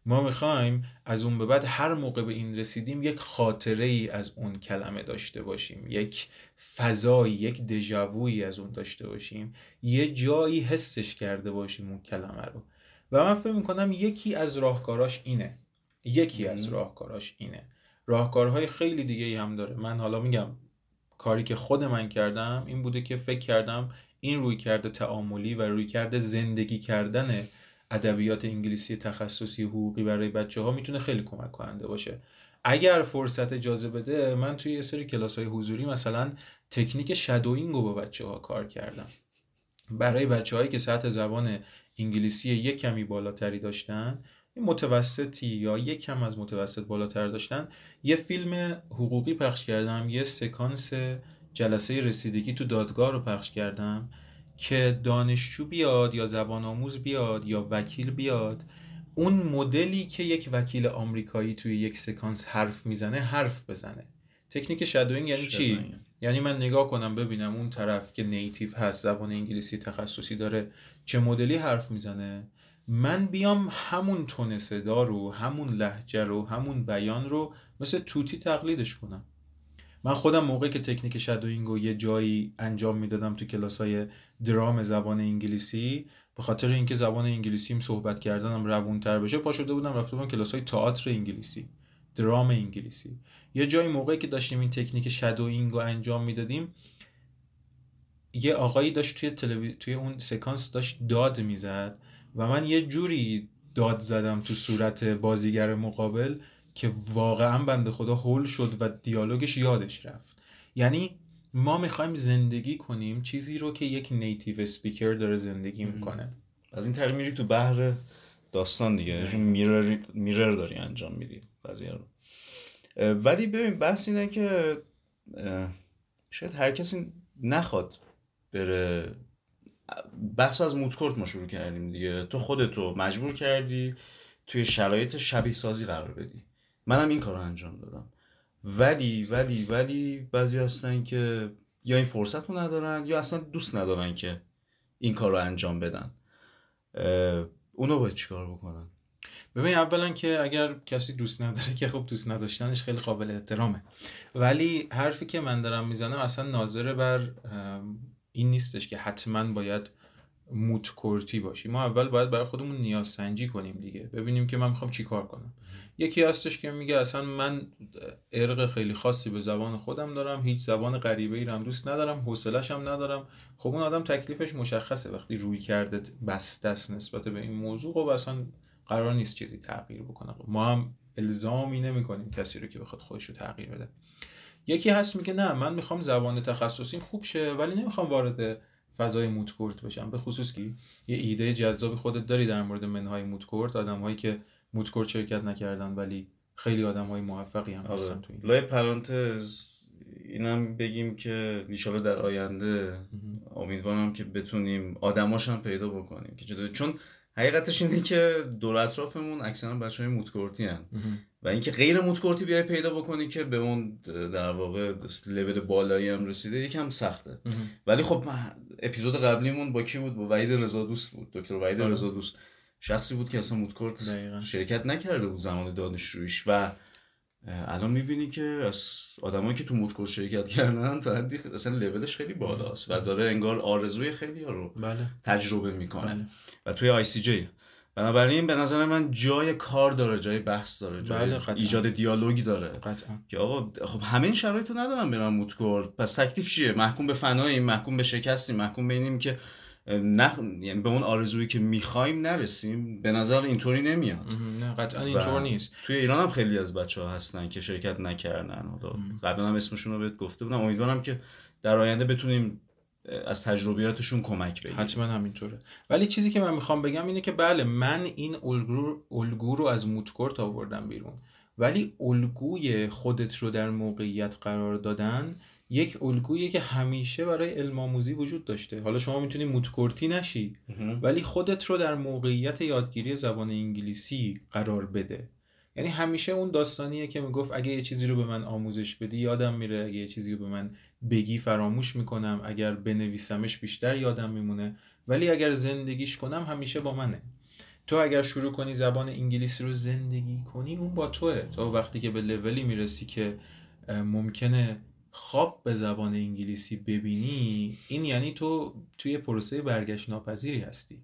ما میخوایم از اون به بعد هر موقع به این رسیدیم یک خاطره ای از اون کلمه داشته باشیم، یک فضایی، یک دژاوویی از اون داشته باشیم، یه جایی حسش کرده باشیم اون کلمه رو. و من فکر میکنم یکی از راهکاراش اینه یکی از راهکاراش اینه راهکارهای خیلی دیگه ای هم داره. من حالا میگم کاری که خود من کردم این بوده که فکر کردم این روی کرده تعاملی و روی کرده زندگی کردن ادبیات انگلیسی تخصصی حقوقی برای بچه ها میتونه خیلی کمک کننده باشه. اگر فرصت اجازه بده من توی یه سری کلاس های حضوری مثلا تکنیک شادوینگ رو با بچه ها کار کردم. برای بچه هایی که سطح زبان انگلیسی یک کمی بالاتری داشتن، متوسطی یا یک کم از متوسط بالاتر داشتن، یه فیلم حقوقی پخش کردم، یه سکانس جلسه رسیدگی تو دادگاه رو پخش کردم که دانشجو بیاد یا زبان آموز بیاد یا وکیل بیاد، اون مدلی که یک وکیل آمریکایی توی یک سکانس حرف میزنه حرف بزنه. تکنیک شادوینگ یعنی چی؟ یعنی من نگاه کنم ببینم اون طرف که نیتیو هست، زبان انگلیسی تخصصی داره، چه مدلی حرف میزنه، من بیام همون تون صدا رو، همون لهجه رو، همون بیان رو مثل توتی تقلیدش کنم. من خودم موقعی که تکنیک شادوینگ رو یه جایی انجام میدادم تو کلاسای درام زبان انگلیسی، به خاطر اینکه زبان انگلیسیم صحبت کردنم روونتر بشه، پا شده بودم رفته بودم کلاسای تئاتر انگلیسی، درام انگلیسی. یه جایی موقعی که داشتیم این تکنیک شادوینگ رو انجام میدادیم، یه آقایی داشت توی تلویزیون توی اون سکانس داشت داد میزد و من یه جوری داد زدم تو صورت بازیگر مقابل که واقعا بنده خدا هول شد و دیالوگش یادش رفت. یعنی ما میخوایم زندگی کنیم چیزی رو که یک نیتیو اسپیکر داره زندگی میکنه. از این طریق میری تو بحر داستان دیگه، چون میرر میرر داری انجام میدی قضیه رو. ولی ببین بحث اینه که شاید هر کسی نخواد بره. بحث از موتکورت ما شروع کردیم دیگه، تو خودتو مجبور کردی توی شرایط شبیه سازی قرار بدی. منم این کار رو انجام دادم. ولی ولی ولی بعضی هستن که یا این فرصت رو ندارن یا اصلا دوست ندارن که این کار رو انجام بدن. اونو باید چیکار بکنن؟ ببین اولا که اگر کسی دوست نداره که خب دوست نداشتنش خیلی قابل احترامه، ولی حرفی که من دارم میزنم اصلا ناظر بر این نیستش که حتما باید موتکورتی باشی. ما اول باید برای خودمون نیاز سنجی کنیم دیگه، ببینیم که من میخوام چی کار کنم. یکی هستش که میگه اصلا من ارق خیلی خاصی به زبان خودم دارم، هیچ زبان غریبه ای رو هم دوست ندارم، حوصله‌ش هم ندارم. خب اون آدم تکلیفش مشخصه، وقتی روی کرده بسته است نسبت به این موضوع، خب اصلا قرار نیست چیزی تغییر بکنه. ما هم الزامی نمی‌کنیم کسی رو که بخواد خودش رو تغییر بده. یکی هست میگه نه من میخوام زبان تخصصیم خوب شه ولی نمیخوام وارد فضای موتکورت بشم. به خصوص که یه ایده جذابی خودت داری در مورد منهای موتکورت، آدم‌هایی که موتکورت شرکت نکردن ولی خیلی آدم‌های موفقی هم هستن تو این. لای پرانتز اینم بگیم که ان در آینده امیدوارم که بتونیم آدماش هم پیدا بکنیم که جدا، چون حقیقتش اینه که دور اطرافمون اکثرا بچهای موتکورتی ان و اینکه غیر موتکورتی بیای پیدا بکنی که به اون در واقع لول بالایی هم رسیده یکم سخته. ولی خب اپیزود قبلیمون با کی بود؟ با وحید رضادوست بود. دکتر وحید رضادوست شخصی بود که اصلا موتکورت شرکت نکرده بود زمان دانشجوییش و الان میبینی که از آدمایی که تو موتکورت شرکت کردن تا حدی اصلا لولش خیلی بالاست و داره انگار آرزوی خیلی ها رو بله. تجربه میکنه بله. و توی آی سی جی. بنابراین به نظر من جای کار داره، جای بحث داره، جای بله ایجاد دیالوگی داره قطعا. که آقا خب همه این شرایطو ندارم برام موتکورت، پس تکلیف چیه؟ محکوم به فناییم، محکوم به شکستیم، محکوم به اینیم که نه یعنی به اون آرزویی که می‌خوایم نرسیم. به نظر اینطوری نمیاد. نه قطعا اینطور نیست. توی ایران هم خیلی از بچه‌ها هستن که شرکت نکردن. حالا قبلا هم اسمشون رو بهت گفته بودم. امیدوارم که در آینده بتونیم از تجربیاتشون کمک بگیریم. حتما همینطوره. ولی چیزی که من میخوام بگم اینه که بله من این الگو الگو رو از موتکورت آوردم بیرون، ولی الگوی خودت رو در موقعیت قرار دادن یک الگویی که همیشه برای علم آموزی وجود داشته. حالا شما میتونی موتکورتی نشی ولی خودت رو در موقعیت یادگیری زبان انگلیسی قرار بده. یعنی همیشه اون داستانیه که میگفت اگه یه چیزی رو به من آموزش بدی یادم میره، اگه یه چیزی رو به من بگی فراموش میکنم، اگر بنویسمش بیشتر یادم میمونه، ولی اگر زندگیش کنم همیشه با منه. تو اگر شروع کنی زبان انگلیسی رو زندگی کنی اون با توه. تو وقتی که به لولی میرسی که ممکنه خواب به زبان انگلیسی ببینی، این یعنی تو توی پروسه برگشت ناپذیری هستی.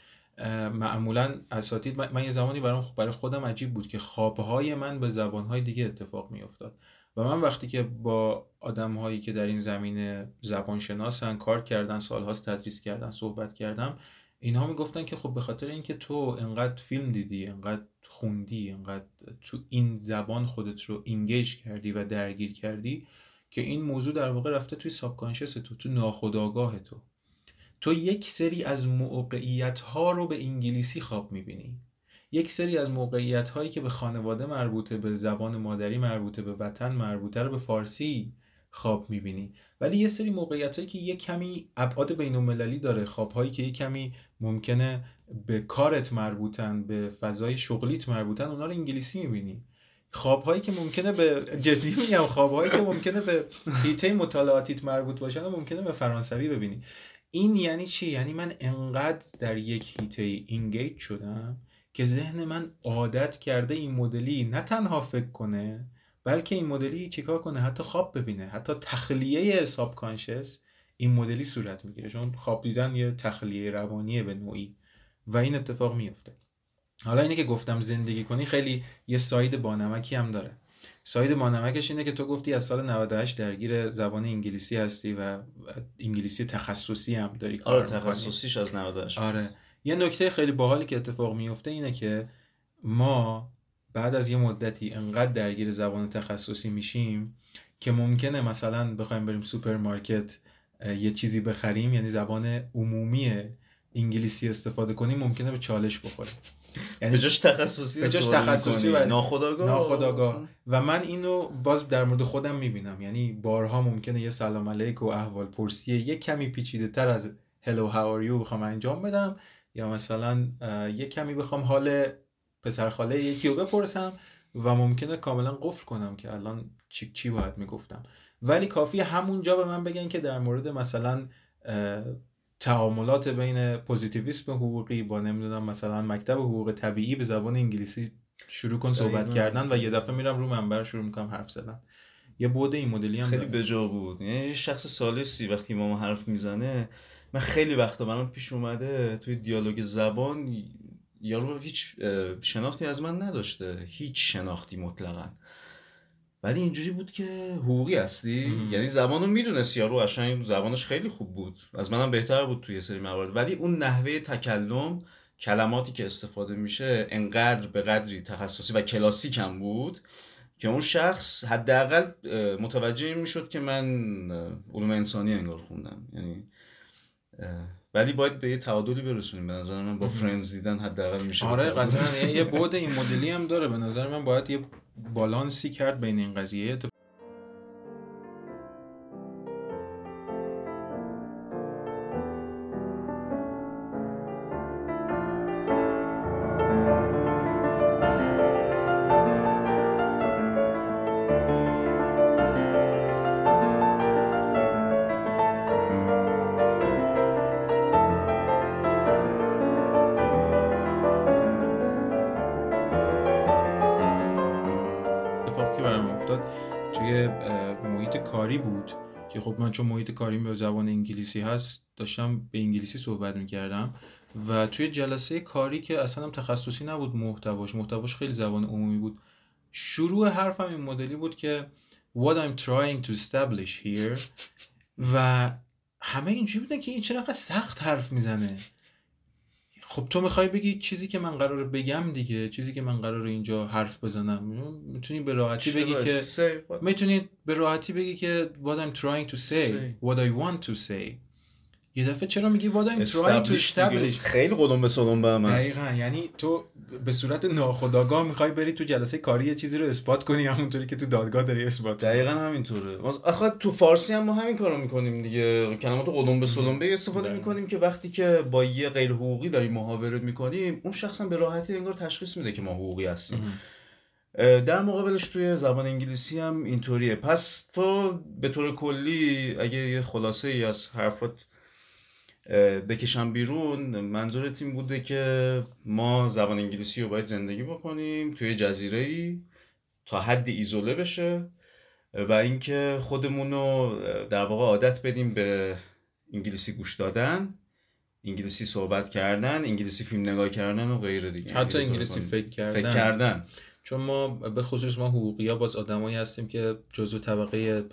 معمولا اساتید، من یه زمانی برام برای خودم عجیب بود که خوابهای من به زبانهای دیگه اتفاق میافتاد و من وقتی که با آدمهایی که در این زمینه زبان شناسن کار کردن، سالهاست تدریس کردن، صحبت کردم، اینها میگفتن که خب به خاطر اینکه تو انقدر فیلم دیدی، انقدر خوندی، انقدر تو این زبان خودت رو اینگیج کردی و درگیر کردی که این موضوع در واقع رفته توی ساب کانشس تو، تو ناخودآگاه تو. تو یک سری از موقعیت‌ها رو به انگلیسی خواب می‌بینی، یک سری از موقعیت‌هایی که به خانواده مربوطه، به زبان مادری مربوطه، به وطن مربوطه رو به فارسی خواب می‌بینی. ولی یه سری موقعیت‌هایی که یک کمی ابعاد بین‌المللی داره، خواب‌هایی که یک کمی ممکنه به کارت مربوطن، به فضای شغلیت مربوطن، اونا رو انگلیسی می‌بینی. خواب‌هایی که ممکنه به جدی میگم خواب‌هایی که ممکنه به حیطه مطالعاتیت مربوط باشن ممکنه به فرانسوی ببینی. این یعنی چی؟ یعنی من انقدر در یک حیطه اینگیج شدم که ذهن من عادت کرده این مدلی نه تنها فکر کنه، بلکه این مدلی چیکار کنه؟ حتی خواب ببینه. حتی تخلیه ساب کانشس این مدلی صورت میگیره، چون خواب دیدن یه تخلیه روانیه به نوعی و این اتفاق میفته. حالا اینه که گفتم زندگی کنی خیلی یه ساید بانمکی هم داره. ساید مانمکش اینه که تو گفتی از سال نود و هشت درگیر زبان انگلیسی هستی و انگلیسی تخصصی هم داری کار می‌کنی. آره تخصصیش از نود و هشت. آره. یه نکته خیلی باحالی که اتفاق میفته اینه که ما بعد از یه مدتی انقدر درگیر زبان تخصصی میشیم که ممکنه مثلا بخوایم بریم سوپرمارکت یه چیزی بخریم، یعنی زبان عمومی انگلیسی استفاده کنیم، ممکنه به چالش بخوریم. یعنی بجاش تخصصی بجاش تخصصی و ناخودآگاه ناخودآگاه و من اینو باز در مورد خودم میبینم. یعنی بارها ممکنه یه سلام علیک و احوال پرسی یه کمی پیچیده تر از هلو هاو آر یو بخوام انجام بدم، یا مثلا یه کمی بخوام حال پسرخاله یکی رو بپرسم و ممکنه کاملا قفل کنم که الان چی چی باید میگفتم، ولی کافی همونجا به من بگن که در مورد مثلا تعاملات بین پوزیتیویسم حقوقی با نمیدونم مثلا مکتب حقوق طبیعی به زبان انگلیسی شروع کن صحبت کردن و یه دفعه میرم رو منبر شروع میکنم حرف زدن. یه بود این مدلی هم خیلی بجا بود. یعنی شخص ثالثی وقتی ما حرف میزنه، من خیلی وقتا برام پیش اومده توی دیالوگ زبان یارو هیچ شناختی از من نداشته، هیچ شناختی مطلقاً، ولی اینجوری بود که حقوقی هستی ام. یعنی زبانو میدونست یارو، قشنگ زبانش خیلی خوب بود، از منم بهتر بود توی سری موارد، ولی اون نحوه تکلم، کلماتی که استفاده میشه انقدر به قدری تخصصی و کلاسیک هم بود که اون شخص حداقل متوجه میشد که من علوم انسانی انگار خوندم. یعنی ولی باید به یه تعادلی برسونیم به نظر من، با فرندز دیدن حداقل میشه. آره قطعا یه بود این مدلی هم داره به نظر من، باید یه بالانسی کرد بین این قضیه. بود که خب من چون محیط کاریم به زبان انگلیسی هست داشتم به انگلیسی صحبت میکردم و توی جلسه کاری که اصلا هم تخصصی نبود، محتواش محتواش خیلی زبان عمومی بود، شروع حرفم این مدلی بود که what I'm trying to establish here و همه اینجوری بودن که این چرا سخت حرف میزنه. خب تو میخوای بگی چیزی که من قراره بگم دیگه، چیزی که من قراره اینجا حرف بزنم، میتونی به راحتی بگی که میتونی به راحتی بگی که what I'm trying to say, say. what I want to say. یه دفعه چرا میگی what I'm trying to establish؟ خیلی قلم به سلم به هم هست. دقیقاً، یعنی تو به صورت ناخودآگاه میخوای بری تو جلسه کاری یه چیزی رو اثبات کنی، همونطوری که تو دادگاه داری اثبات. دقیقاً همینطوره. آخه تو فارسی هم ما همین کارو میکنیم دیگه، کلمات قلم به سلم به استفاده ده. میکنیم که وقتی که با یه غیر حقوقی داریم محاوره میکنیم، اون شخص هم به راحتی انگار تشخیص میده که ما حقوقی هستیم. در مقابلش توی زبان انگلیسی هم اینطوریه. پس تو به طور کلی اگه یه خلاصه ای از حرفات بکشم بیرون، منظور تیم بوده که ما زبان انگلیسی رو باید زندگی بکنیم توی جزیره‌ای تا حدی ایزوله بشه و اینکه خودمون رو در واقع عادت بدیم به انگلیسی گوش دادن، انگلیسی صحبت کردن، انگلیسی فیلم نگاه کردن و غیره دیگه. حتی انگلیسی فکر کردن. فکر کردن چون ما به خصوص ما حقوقی‌ها باز آدمایی هستیم که جزو طبقه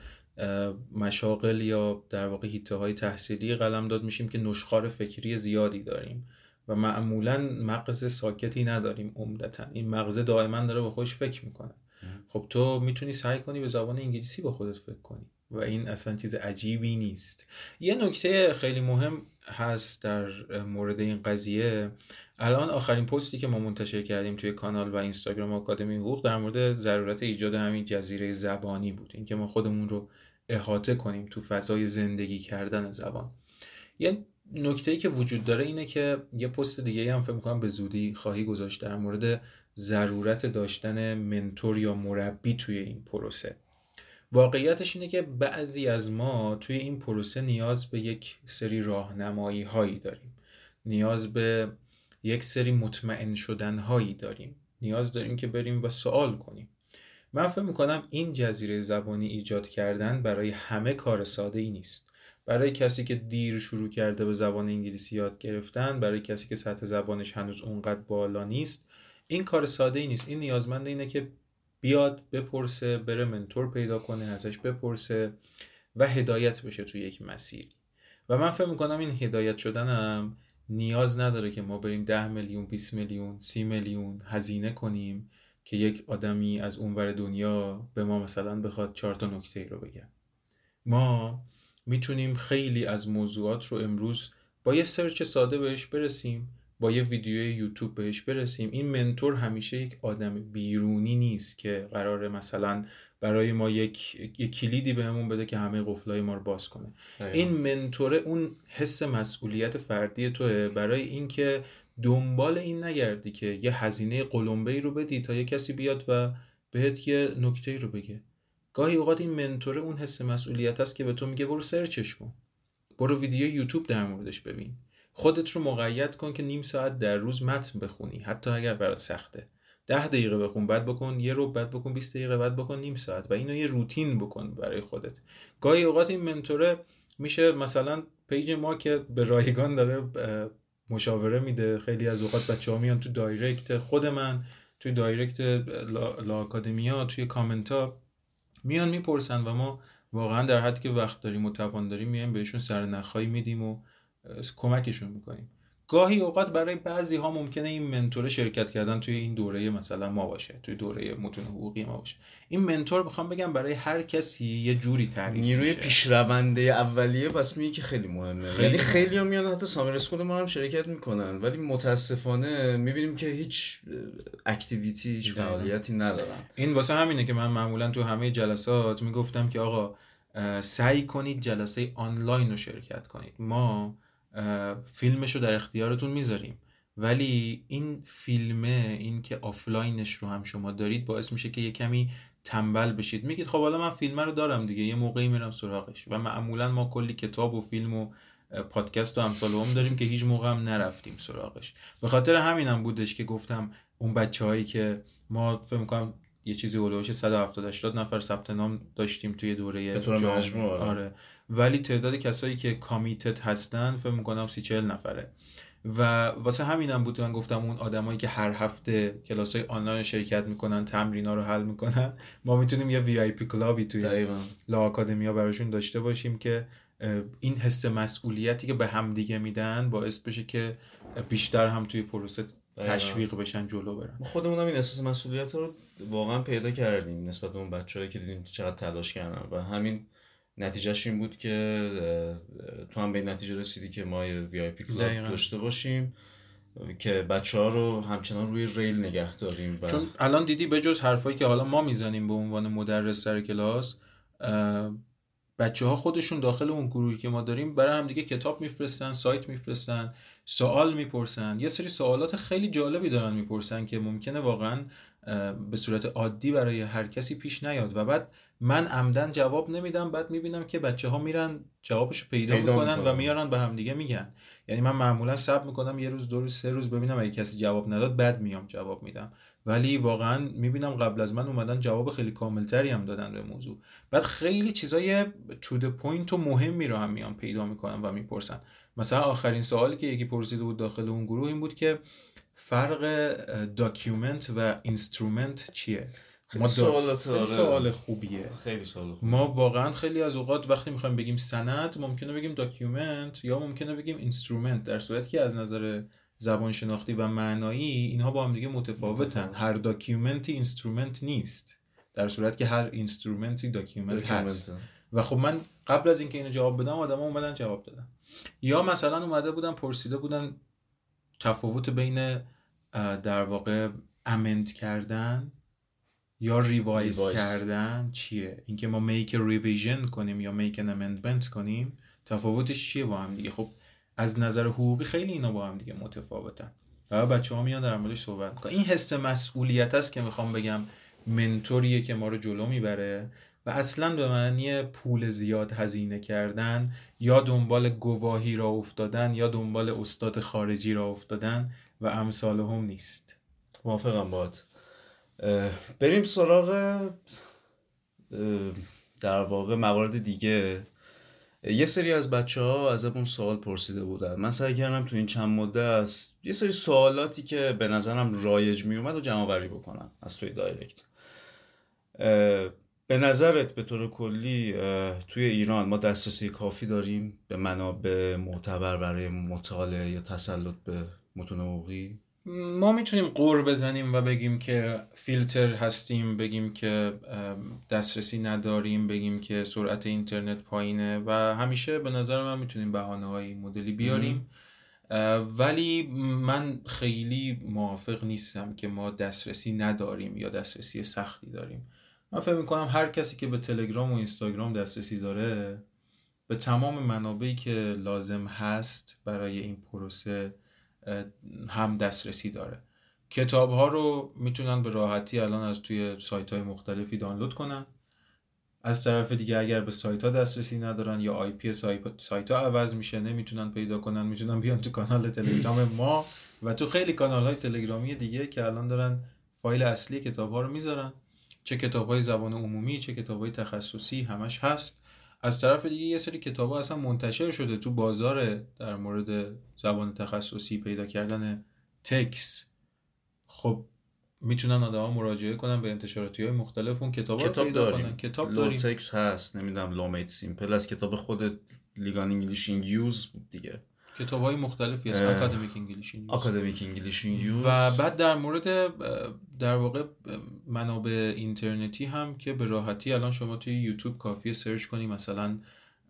مشاغل یا در واقع حیطه‌های تحصیلی قلمداد میشیم که نشخوار فکری زیادی داریم و معمولاً مغز ساکتی نداریم. عمدتاً این مغز دائما داره به خودش فکر میکنه. خب تو میتونی سعی کنی به زبان انگلیسی با خودت فکر کنی و این اصلا چیز عجیبی نیست. یه نکته خیلی مهم هست در مورد این قضیه. الان آخرین پستی که ما منتشر کردیم توی کانال و اینستاگرام آکادمی حقوق در مورد ضرورت ایجاد همین جزیره زبانی بود، اینکه ما خودمون رو احاطه کنیم تو فضای زندگی کردن زبان. یه نکته‌ای که وجود داره اینه که یه پست دیگه هم فکر می‌کنم به زودی خواهی گذاشت در مورد ضرورت داشتن منتور یا مربی توی این پروسه. واقعیتش اینه که بعضی از ما توی این پروسه نیاز به یک سری راهنمایی هایی داریم، نیاز به یک سری مطمئن شدن هایی داریم، نیاز داریم که بریم و سوال کنیم. من فکر میکنم این جزیره زبانی ایجاد کردن برای همه کار ساده ای نیست. برای کسی که دیر شروع کرده به زبان انگلیسی یاد گرفتن، برای کسی که سطح زبانش هنوز اونقدر بالا نیست، این کار ساده ای نیست. این نیازمند اینه که بیاد بپرسه، بره منتور پیدا کنه، ازش بپرسه و هدایت بشه توی یک مسیر. و من فکر میکنم این هدایت شدنم نیاز نداره که ما بریم ده میلیون، بیست میلیون، سی میلیون هزینه کنیم که یک آدمی از اونور دنیا به ما مثلا بخواد چهار تا نکته رو بگه. ما میتونیم خیلی از موضوعات رو امروز با یه سرچ ساده بهش برسیم، با یه ویدیوی یوتیوب بهش برسیم. این منتور همیشه یک آدم بیرونی نیست که قراره مثلا برای ما یک, یک کلیدی بهمون بده که همه قفلای ما رو باز کنه. ایوه. این منتوره اون حس مسئولیت فردی توه برای اینکه دنبال این نگردی که یه هزینه قلمبه‌ای رو بدی تا یه کسی بیاد و بهت یه نکته‌ای رو بگه. گاهی اوقات این منتوره اون حس مسئولیت هست که به تو میگه برو سرچش کن، برو ویدیو یوتیوب در موردش ببین، خودت رو مقید کن که نیم ساعت در روز متن بخونی، حتی اگر برات سخته. ده دقیقه بخون، بعد بکن یه رو، بعد بکن بیست دقیقه، بعد بکن نیم ساعت و اینو یه روتین بکن برای خودت. گاهی اوقات این منتوره میشه مثلا پیج ما که به رایگان داره مشاوره میده. خیلی از اوقات بچه‌ها میان تو دایرکت خود من، توی دایرکت لا, لا آکادمیا، توی کامنت ها میان میپرسن و ما واقعا در حدی که وقت داریم و توان داریم میایم بهشون سرنخایی میدیم و کمکشون میکنیم. گاهی اوقات برای بعضی ها ممکنه این منتور شرکت کردن توی این دوره مثلا ما باشه، توی دوره متون حقوقی ما باشه. این منتور میخوام بگم برای هر کسی یه جوری تعریف میشه. نیروی پیشرونده اولیه پس میگه که خیلی مهمه. خیلی یعنی خیلی هم میان حتی سامر اسکول ما هم شرکت میکنن ولی متاسفانه میبینیم که هیچ اکتیویتی، هیچ فعالیتی ندارن. این واسه همینه که من معمولا تو همه جلسات میگفتم که آقا سعی کنید جلسه آنلاین رو شرکت کنید. ما فیلمشو در اختیارتون میذاریم ولی این فیلمه، این که آفلاینش رو هم شما دارید باعث میشه که یه کمی تنبل بشید. میگید خب حالا من فیلم رو دارم دیگه، یه موقعی میرم سراغش. و معمولا ما کلی کتاب و فیلم و پادکست و امثال هم داریم که هیچ موقع هم نرفتیم سراغش. به خاطر همینم هم بودش که گفتم اون بچه‌هایی که ما فکر می‌کنم یه چیزی اولوش صد و هفتاد هشتاد نفر ثبت نام داشتیم توی دوره مجموعه. آره. ولی تعداد کسایی که کامیتد هستن فکر می‌کنم سی چهل نفره. و واسه همینم هم بود من گفتم اون آدمایی که هر هفته کلاسای آنلاین شرکت میکنن، تمرینا رو حل میکنن، ما میتونیم یه وی آی پی کلابی توی لا آکادمیا براشون داشته باشیم که این حس مسئولیتی که به هم دیگه میدن باعث بشه که بیشتر هم توی پروسه تشویق بشن، جلو برن. ما خودمون هم این احساس مسئولیت رو واقعا پیدا کردیم نسبت به اون بچه‌هایی که دیدیم چقدر تلاش کردن و همین نتیجهش این بود که تو هم به نتیجه رسیدی که ما یه وی آی پی کلاب داشته باشیم که بچه‌ها رو همچنان روی ریل نگه داریم. و چون الان دیدی به جز حرفایی که حالا ما میزنیم به عنوان مدرس سر کلاس، بچه‌ها خودشون داخل اون گروهی که ما داریم برای هم دیگه کتاب میفرستن، سایت میفرستن، سوال میپرسن. یه سری سوالات خیلی جالبی دارن میپرسن که ممکنه واقعا به صورت عادی برای هر کسی پیش نیاد و بعد من عمدن جواب نمیدم، بعد میبینم که بچه ها میرن جوابشو پیدا, پیدا میکنن, میکنن و میارن به هم دیگه میگن. یعنی من معمولا صبر میکنم یه روز دو روز سه روز ببینم اگه کسی جواب نداد بعد میام جواب میدم، ولی واقعا میبینم قبل از من اومدن جواب خیلی کاملتری هم دادن به موضوع. بعد خیلی چیزای to the point و مهمی رو هم میام پیدا میکنم و میپرسن. مثلا آخرین سوالی که یکی پرسیده بود داخل اون گروه این بود که فرق داکیومنت و اینسترومنت چیه؟ خیلی سوال خیلی سوال خوبیه. خیلی سوال خوبیه. ما واقعا خیلی از اوقات وقتی میخوایم بگیم سند ممکنه بگیم داکیومنت یا ممکنه بگیم اینسترومنت، در صورتی که از نظر زبان شناختی و معنایی اینها با هم دیگه متفاوتن. هر داکیومنتی اینسترومنت نیست، در صورتی که هر اینسترومنتی داکیومنت هست. و خب من قبل از اینکه اینو جواب بدم آدما اومدن جواب دادن. یا مثلا اومده بودن پرسیده بودن تفاوت بین در واقع امند کردن یا ریوایز کردن چیه، اینکه ما میک ریویژن کنیم یا میک ان امندمنت کنیم تفاوتش چیه با هم دیگه. خب از نظر حقوقی خیلی اینا با هم دیگه متفاوتن و بچه‌ها میان در موردش صحبت می‌کنن. این حس مسئولیت است که میخوام بگم منتوریه که ما رو جلو میبره و اصلا به معنی پول زیاد هزینه کردن یا دنبال گواهی را افتادن یا دنبال استاد خارجی را افتادن و امثال هم نیست. موافقم باهات. بریم سراغ در واقع موارد دیگه. یه سری از بچه ها از اون سوال پرسیده بودن، من سعی کردم تو این چند مدت است یه سری سوالاتی که به نظرم رایج می اومد و جمع آوری بکنم از توی دایرکت. به نظرت به طور کلی توی ایران ما دسترسی کافی داریم به منابع معتبر برای مطالعه یا تسلط به متون حقوقی؟ ما میتونیم قور بزنیم و بگیم که فیلتر هستیم، بگیم که دسترسی نداریم، بگیم که سرعت اینترنت پایینه و همیشه به نظر من میتونیم بهانه‌های مدلی بیاریم. ولی من خیلی موافق نیستم که ما دسترسی نداریم یا دسترسی سختی داریم. من فکر میکنم هر کسی که به تلگرام و اینستاگرام دسترسی داره به تمام منابعی که لازم هست برای این پروسه هم دسترسی داره. کتاب ها رو میتونن به راحتی الان از توی سایت های مختلفی دانلود کنن. از طرف دیگه اگر به سایت ها دسترسی ندارن یا آی پی سایت ها عوض میشه نمیتونن پیدا کنن، میتونن بیان تو کانال تلگرام ما و تو خیلی کانال های تلگرامی دیگه که الان دارن فایل اصلی کتاب ها رو میذارن، چه کتاب های زبان عمومی چه کتاب های تخصصی همش هست. از طرف دیگه یه سری کتاب ها اصلا منتشر شده تو بازار در مورد زبان تخصصی، پیدا کردن تکس. خب میتونن آدم ها مراجعه کنن به انتشاراتی های مختلف اون کتاب ها کتاب پیدا داریم. کنن. کتاب لو داریم. تکس هست، نمیدونم لو میت سیمپل از کتاب خود لیگان انگلیش این یوز بود دیگه. کتاب های مختلفی هست، اکادمیک انگلیش این یوز اکادمیک انگلیش این یوز. و بعد در مورد در واقع منابع اینترنتی هم که به راحتی الان شما توی یوتیوب کافیه سرچ کنی مثلا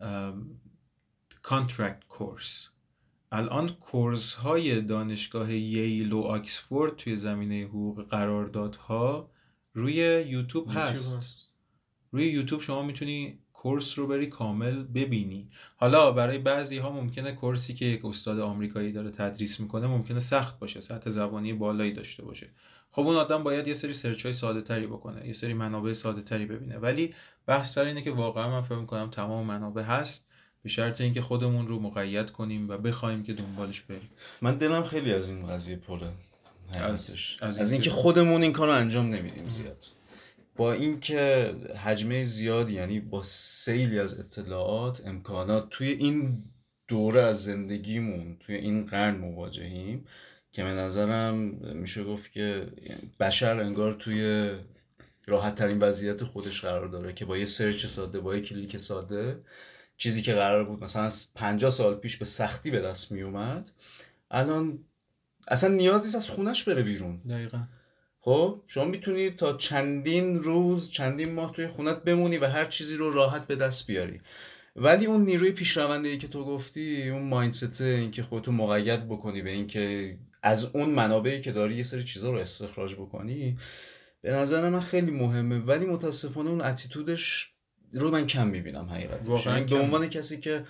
کانترکت کورس. الان کورس های دانشگاه ییل و آکسفورد توی زمینه حقوق قراردادها روی یوتیوب هست. هست. روی یوتیوب شما میتونی کورس رو بری کامل ببینی. حالا برای بعضی ها ممکنه کورسی که یک استاد آمریکایی داره تدریس میکنه ممکنه سخت باشه، سطح زبانی بالایی داشته باشه. خب اون آدم باید یه سری سرچ های ساده تری بکنه، یه سری منابع ساده تری ببینه. ولی بحث سر اینه که واقعا من فکر میکنم تمام منابع هست، به شرط اینکه خودمون رو مقید کنیم و بخوایم که دنبالش بریم. من دلم خیلی از این قضیه پره، از از, از اینکه خودمون این کارو انجام نمیدیم زیاد. با اینکه حجمه زیاد، یعنی با سیلی از اطلاعات امکانات توی این دوره از زندگیمون توی این قرن مواجهیم که به نظرم میشه گفت که بشر انگار توی راحت ترین وضعیت خودش قرار داره که با یه سرچ ساده، با یه کلیک ساده، چیزی که قرار بود مثلا پنجاه سال پیش به سختی به دست می اومد الان اصلا نیاز نیست از خونش بره بیرون. دقیقاً. خب شما میتونی تا چندین روز چندین ماه توی خونت بمونی و هر چیزی رو راحت به دست بیاری. ولی اون نیروی پیشرونده‌ای که تو گفتی، اون مایندست، این که خودتو مقید بکنی به این که از اون منابعی که داری یه سری چیزا رو استخراج بکنی، به نظر من خیلی مهمه. ولی متاسفانه اون اتیتودش رو من کم میبینم حقیقتش. واقعا به عنوان کسی که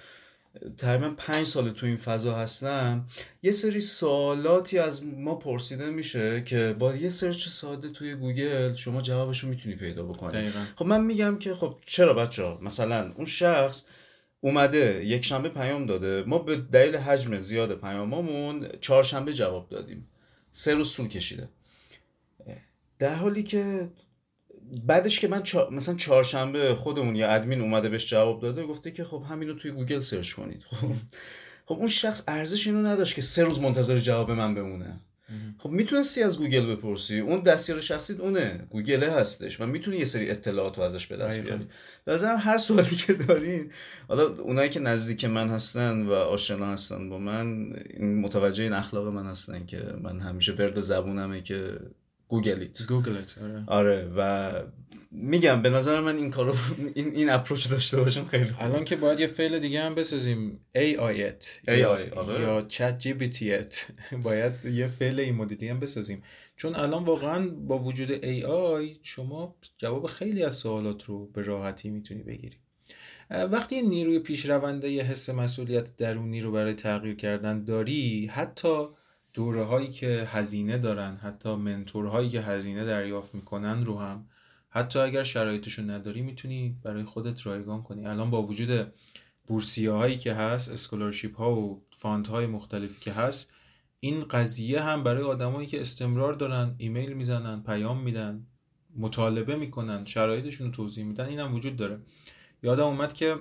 تقریبا پنج سال تو این فضا هستم، یه سری سوالاتی از ما پرسیده میشه که با یه سرچ ساده توی گوگل شما جوابشو میتونی پیدا بکنی. دقیقا. خب من میگم که خب چرا بچه‌ها، مثلا اون شخص اومده یک شنبه پیام داده، ما به دلیل حجم زیاد پیامامون چهارشنبه جواب دادیم، سه روز طول کشیده، در حالی که بعدش که من چا... مثلا چهارشنبه خودمون یا ادمین اومده بهش جواب داده، گفته که خب همینو توی گوگل سرچ کنید. خب خب اون شخص ارزش اینو نداشت که سه روز منتظر جواب من بمونه. خب میتونستی از گوگل بپرسی، اون دستیار شخصیت اونه، گوگله هستش و میتونی یه سری اطلاعات رو ازش به دست بیاری. لازم هر سوالی که دارین، حالا اونایی که نزدیک من هستن و آشنا هستن با من، این متوجه این اخلاق من هستن که من همیشه ورد زبونمه که گوگلیت گوگلیت. آره. آره و میگم به نظر من این کارو این این اپروچ داشته باشیم خیلی خوبه. الان که باید یه فعل دیگه هم بسازیم، ای آیت ای آی آره. یا چت جی پی تی باید یه فعل این مدلی هم بسازیم، چون الان واقعا با وجود ای آی شما جواب خیلی از سوالات رو به راحتی میتونی بگیری. وقتی نیروی پیشرونده یه حس مسئولیت درونی رو برای تغییر کردن داری، حتی دوره هایی که هزینه دارن، حتی منتورهایی که هزینه دریافت میکنن رو هم، حتی اگر شرایطشون نداری، میتونی برای خودت رایگان کنی. الان با وجود بورسیه هایی که هست، اسکولارشیپ ها و فاند های مختلفی که هست، این قضیه هم برای آدمایی که استمرار دارن، ایمیل میزنن، پیام میدن، مطالبه میکنن، شرایطشون رو توضیح میدن، این هم وجود داره. یادم اومد که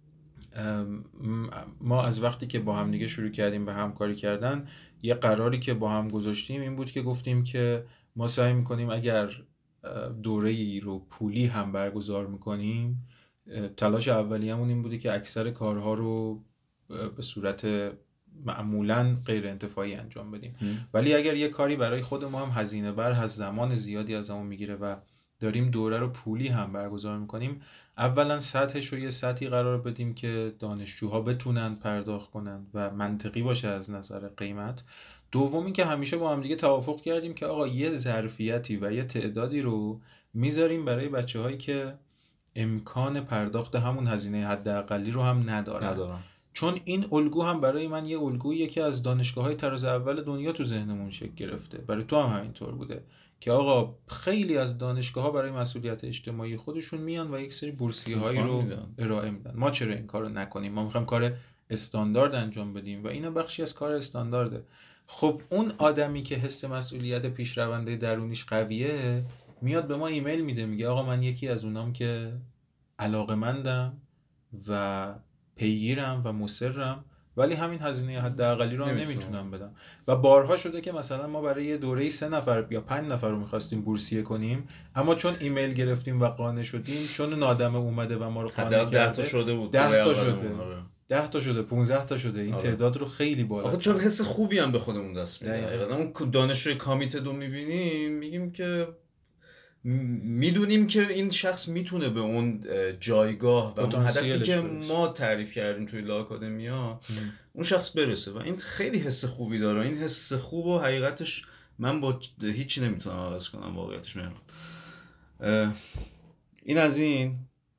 ما از وقتی که با هم دیگه شروع کردیم به همکاری کردن، یه قراری که با هم گذاشتیم این بود که گفتیم که ما سعی میکنیم اگر دوره‌ای رو پولی هم برگزار میکنیم، تلاش اولیه‌مون این بوده که اکثر کارها رو به صورت معمولاً غیر انتفاعی انجام بدیم. ولی اگر یه کاری برای خود ما هم هزینه بر هست، زمان زیادی از همون میگیره و داریم دوره رو پولی هم برگزار میکنیم، اولا سطحش رو یه سطحی قرار بدیم که دانشجوها بتونن پرداخت کنن و منطقی باشه از نظر قیمت. دومی که همیشه با هم دیگه توافق کردیم که آقا یه ظرفیتی و یه تعدادی رو میذاریم برای بچه‌هایی که امکان پرداخت همون هزینه حداقلی رو هم ندارن. ندارن. چون این الگو هم برای من یه الگوییه که از دانشگاه‌های طراز اول دنیا تو ذهنمون شکل گرفته. برای تو هم همینطور بوده که آقا خیلی از دانشگاه‌ها برای مسئولیت اجتماعی خودشون میان و یک سری بورسیه‌هایی رو میدن. ارائه میدن. ما چرا این کارو نکنیم؟ ما می‌خوایم کار استاندارد انجام بدیم و اینا بخشی از کار استاندارده. خب اون آدمی که حس مسئولیت پیشرونده درونیش قویه، میاد به ما ایمیل میده، میگه آقا من یکی از اونام که علاقه‌مندم و پیگیرم و مصرم، ولی همین هزینه حداقلی رو هم نمیتونم بدم. و بارها شده که مثلا ما برای یه دوره سه نفر یا پنج نفر رو میخواستیم بورسیه کنیم، اما چون ایمیل گرفتیم و قانع شدیم، چون اون آدم اومده و ما رو قانع کرده، ده تا شده بود، ده تا شده ده تا شده پونزده تا شده، این آره. تعداد رو خیلی بالا. آخه چون حس خوبی هم به خودمون دست میده. اون دانشجوی کامیته رو میبینیم، میگیم که میدونیم که این شخص میتونه به اون جایگاه و اون هدفی که برسه. ما تعریف کردیم توی لا آکادمیا اون شخص برسه و این خیلی حس خوبی داره. این حس خوب و حقیقتش من با هیچی نمیتونم عوض کنم، واقعیتش میگم. این از این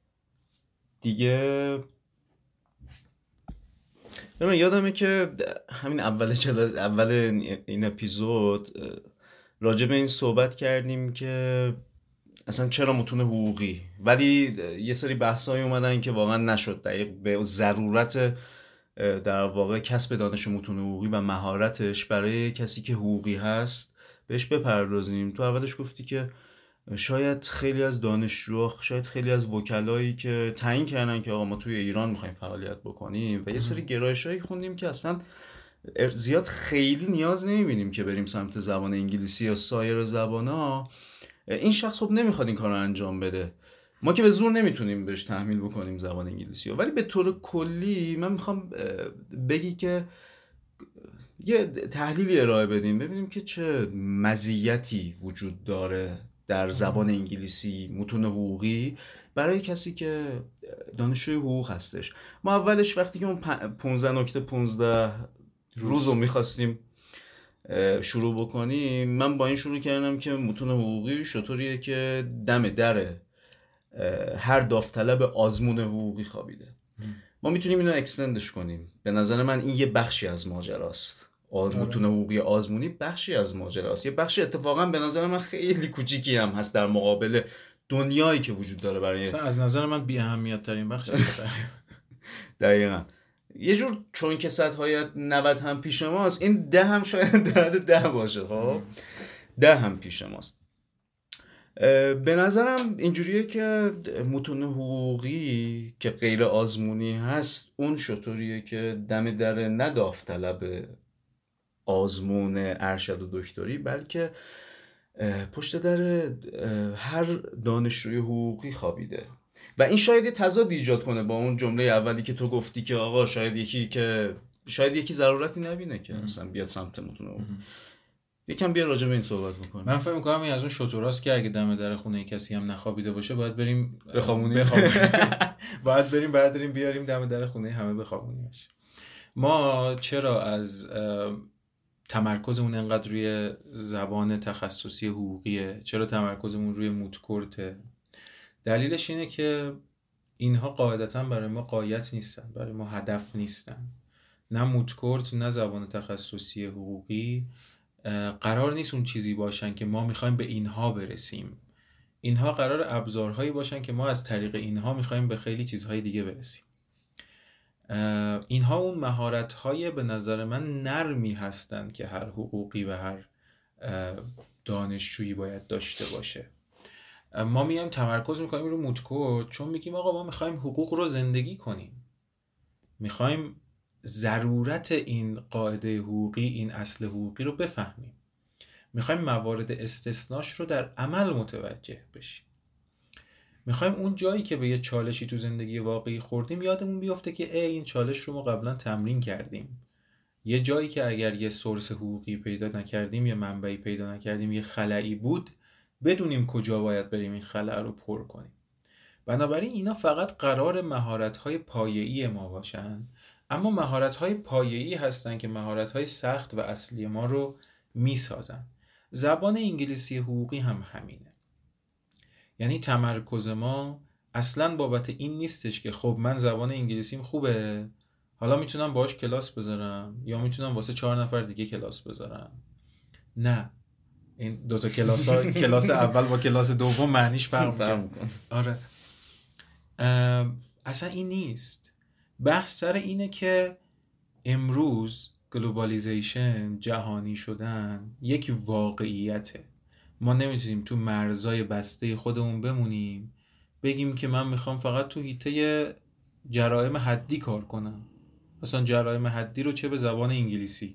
دیگه. من یادمه که همین اول اول این اپیزود راجع به این صحبت کردیم که اصلا چرا متون حقوقی، ولی یه سری بحثایی اومدن که واقعا نشد دقیق به ضرورت در واقع کسب دانش متون حقوقی و مهارتش برای کسی که حقوقی هست بهش بپردازیم. تو اولش گفتی که شاید خیلی از دانشجوها، شاید خیلی از وکلایی که تعیین کردن که آقا ما توی ایران میخوایم فعالیت بکنیم و یه سری گرایشایی خوندیم که اصلا زیاد خیلی نیاز نمیبینیم که بریم سمت زبان انگلیسی یا سایر زبانا. این شخص خب نمیخواد این کار رو انجام بده، ما که به زور نمیتونیم بهش تحمیل بکنیم زبان انگلیسی رو. ولی به طور کلی من میخوام بگی که یه تحلیلی ارائه بدیم ببینیم که چه مزیتی وجود داره در زبان انگلیسی متون حقوقی برای کسی که دانشجوی حقوق هستش. ما اولش وقتی که اون پانزده نکته پانزده روز رو میخواستیم شروع بکنیم، من با این شروع کردم که متون حقوقی شطوریه که دم در هر داوطلب آزمون حقوقی خوابیده ما میتونیم اینو اکستندش کنیم. به نظر من این یه بخشی از ماجراست. متون حقوقی آزمونی بخشی از ماجراست، یه بخشی اتفاقا به نظر من خیلی کوچیکی هم هست در مقابل دنیایی که وجود داره برای مثلا از نظر من بی اهمیت ترین بخش. دقیقاً یه جور چون که سطح‌های نود هم پیش ماست، این ده هم شاید ده ده باشه. خب ده هم پیش ماست. به نظرم اینجوریه که متون حقوقی که غیر آزمونی هست اون شطوریه که دم در نه داوطلب آزمون ارشد و دکتری، بلکه پشت در هر دانشجوی حقوقی خوابیده و این شاید یه تضاد ایجاد کنه با اون جمله اولی که تو گفتی که آقا شاید یکی که شاید یکی ضرورتی نبینه که مثلا بیاد سمت متون حقوقی. یکم بیا راجع به این صحبت بکنیم. من فکر می‌کنم این از اون شطوراست که اگه دم در خونه کسی هم نخوابیده باشه باید بریم بخوابونیم. باید بریم برداریم بیاریم دم در خونه همه بخوابونیمش. ما چرا از تمرکزمون انقدر روی زبان تخصصی حقوقیه؟ چرا تمرکزمون روی موتکورته؟ دلیلش اینه که اینها قاعدتاً برای ما غایت نیستن، برای ما هدف نیستن. نه موتکورت نه زبان تخصصی حقوقی قرار نیست اون چیزی باشن که ما میخوایم به اینها برسیم. اینها قرار ابزارهایی باشن که ما از طریق اینها میخوایم به خیلی چیزهای دیگه برسیم. اینها اون مهارت‌های به نظر من نرمی هستن که هر حقوقی و هر دانشجویی باید داشته باشه. ما میایم تمرکز میکنیم رو موتکورت چون میگیم آقا ما میخوایم حقوق رو زندگی کنیم، میخوایم ضرورت این قاعده حقوقی، این اصل حقوقی رو بفهمیم، میخوایم موارد استثناش رو در عمل متوجه بشیم، میخوایم اون جایی که به یه چالشی تو زندگی واقعی خوردیم یادمون بیفته که ای این چالش رو ما قبلا تمرین کردیم. یه جایی که اگر یه سورس حقوقی پیدا نکردیم، یه منبعی پیدا نکردیم، یه خلایی بود، بدونیم کجا باید بریم این خلا رو پر کنیم. بنابراین اینا فقط قرار مهارت‌های پایه‌ای ما باشن، اما مهارت‌های پایه‌ای هستن که مهارت‌های سخت و اصلی ما رو میسازن. زبان انگلیسی حقوقی هم همینه. یعنی تمرکز ما اصلاً بابت این نیستش که خب من زبان انگلیسیم خوبه، حالا میتونم باهاش کلاس بذارم یا میتونم واسه چهار نفر دیگه کلاس بذارم. نه، این دوتا کلاس ها کلاس اول با کلاس دوم معنیش فرق میکنه. آره اصلا این نیست. بحث سر اینه که امروز گلوبالیزیشن، جهانی شدن یک واقعیته. ما نمیتونیم تو مرزای بسته خودمون بمونیم بگیم که من میخوام فقط تو حیطه جرایم حدی کار کنم. مثلا جرایم حدی رو چه به زبان انگلیسی.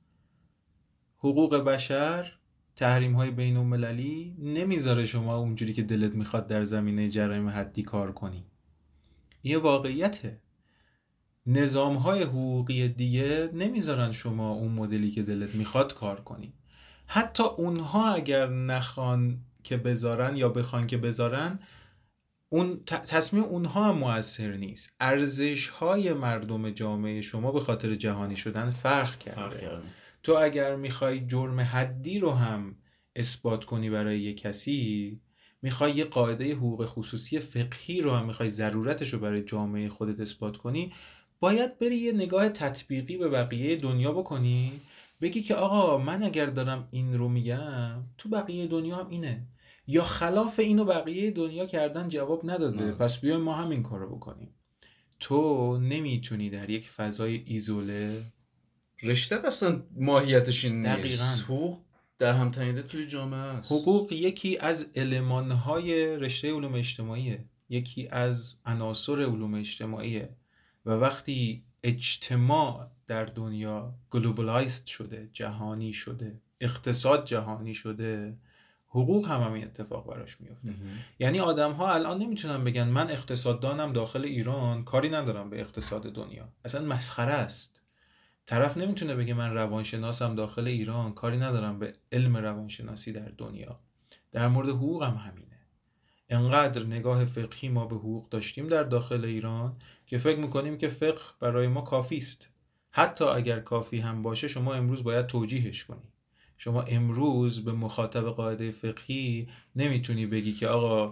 حقوق بشر، تحریم های بین المللی نمیذاره شما اونجوری که دلت میخواد در زمینه جرایم حدی کار کنی. یه واقعیته. نظام های حقوقی دیگه نمیذارن شما اون مدلی که دلت میخواد کار کنی. حتی اونها اگر نخوان که بذارن یا بخوان که بذارن، اون تصمیم اونها هم مؤثر نیست. ارزش های مردم جامعه شما به خاطر جهانی شدن فرق کرده. تو اگر میخوای جرم حدی رو هم اثبات کنی برای یک کسی، میخوای یه قاعده حقوق خصوصی فقهی رو هم میخوای ضرورتش رو برای جامعه خودت اثبات کنی، باید بری یه نگاه تطبیقی به بقیه دنیا بکنی، بگی که آقا من اگر دارم این رو میگم تو بقیه دنیا هم اینه، یا خلاف اینو بقیه دنیا کردن جواب نداده نه. پس بیایم ما هم این کارو بکنیم. تو نمیتونی در یک فضای ایزوله، رشته اصلا ماهیتش این نیست. حقوق در هم تنیده توی جامعه است. حقوق یکی از المانهای رشته علوم اجتماعیه، یکی از عناصر علوم اجتماعیه و وقتی اجتماع در دنیا گلوبالایزد شده، جهانی شده، اقتصاد جهانی شده، حقوق هم همین اتفاق براش میفته. یعنی آدم ها الان نمیتونن بگن من اقتصاددانم داخل ایران کاری ندارم به اقتصاد دنیا. اصلا مسخره است. طرف نمیتونه بگه من روانشناسم داخل ایران کاری ندارم به علم روانشناسی در دنیا. در مورد حقوق هم همینه. انقدر نگاه فقهی ما به حقوق داشتیم در داخل ایران که فکر میکنیم که فقه برای ما کافی است. حتی اگر کافی هم باشه شما امروز باید توجیهش کنی. شما امروز به مخاطب قاعده فقهی نمیتونی بگی که آقا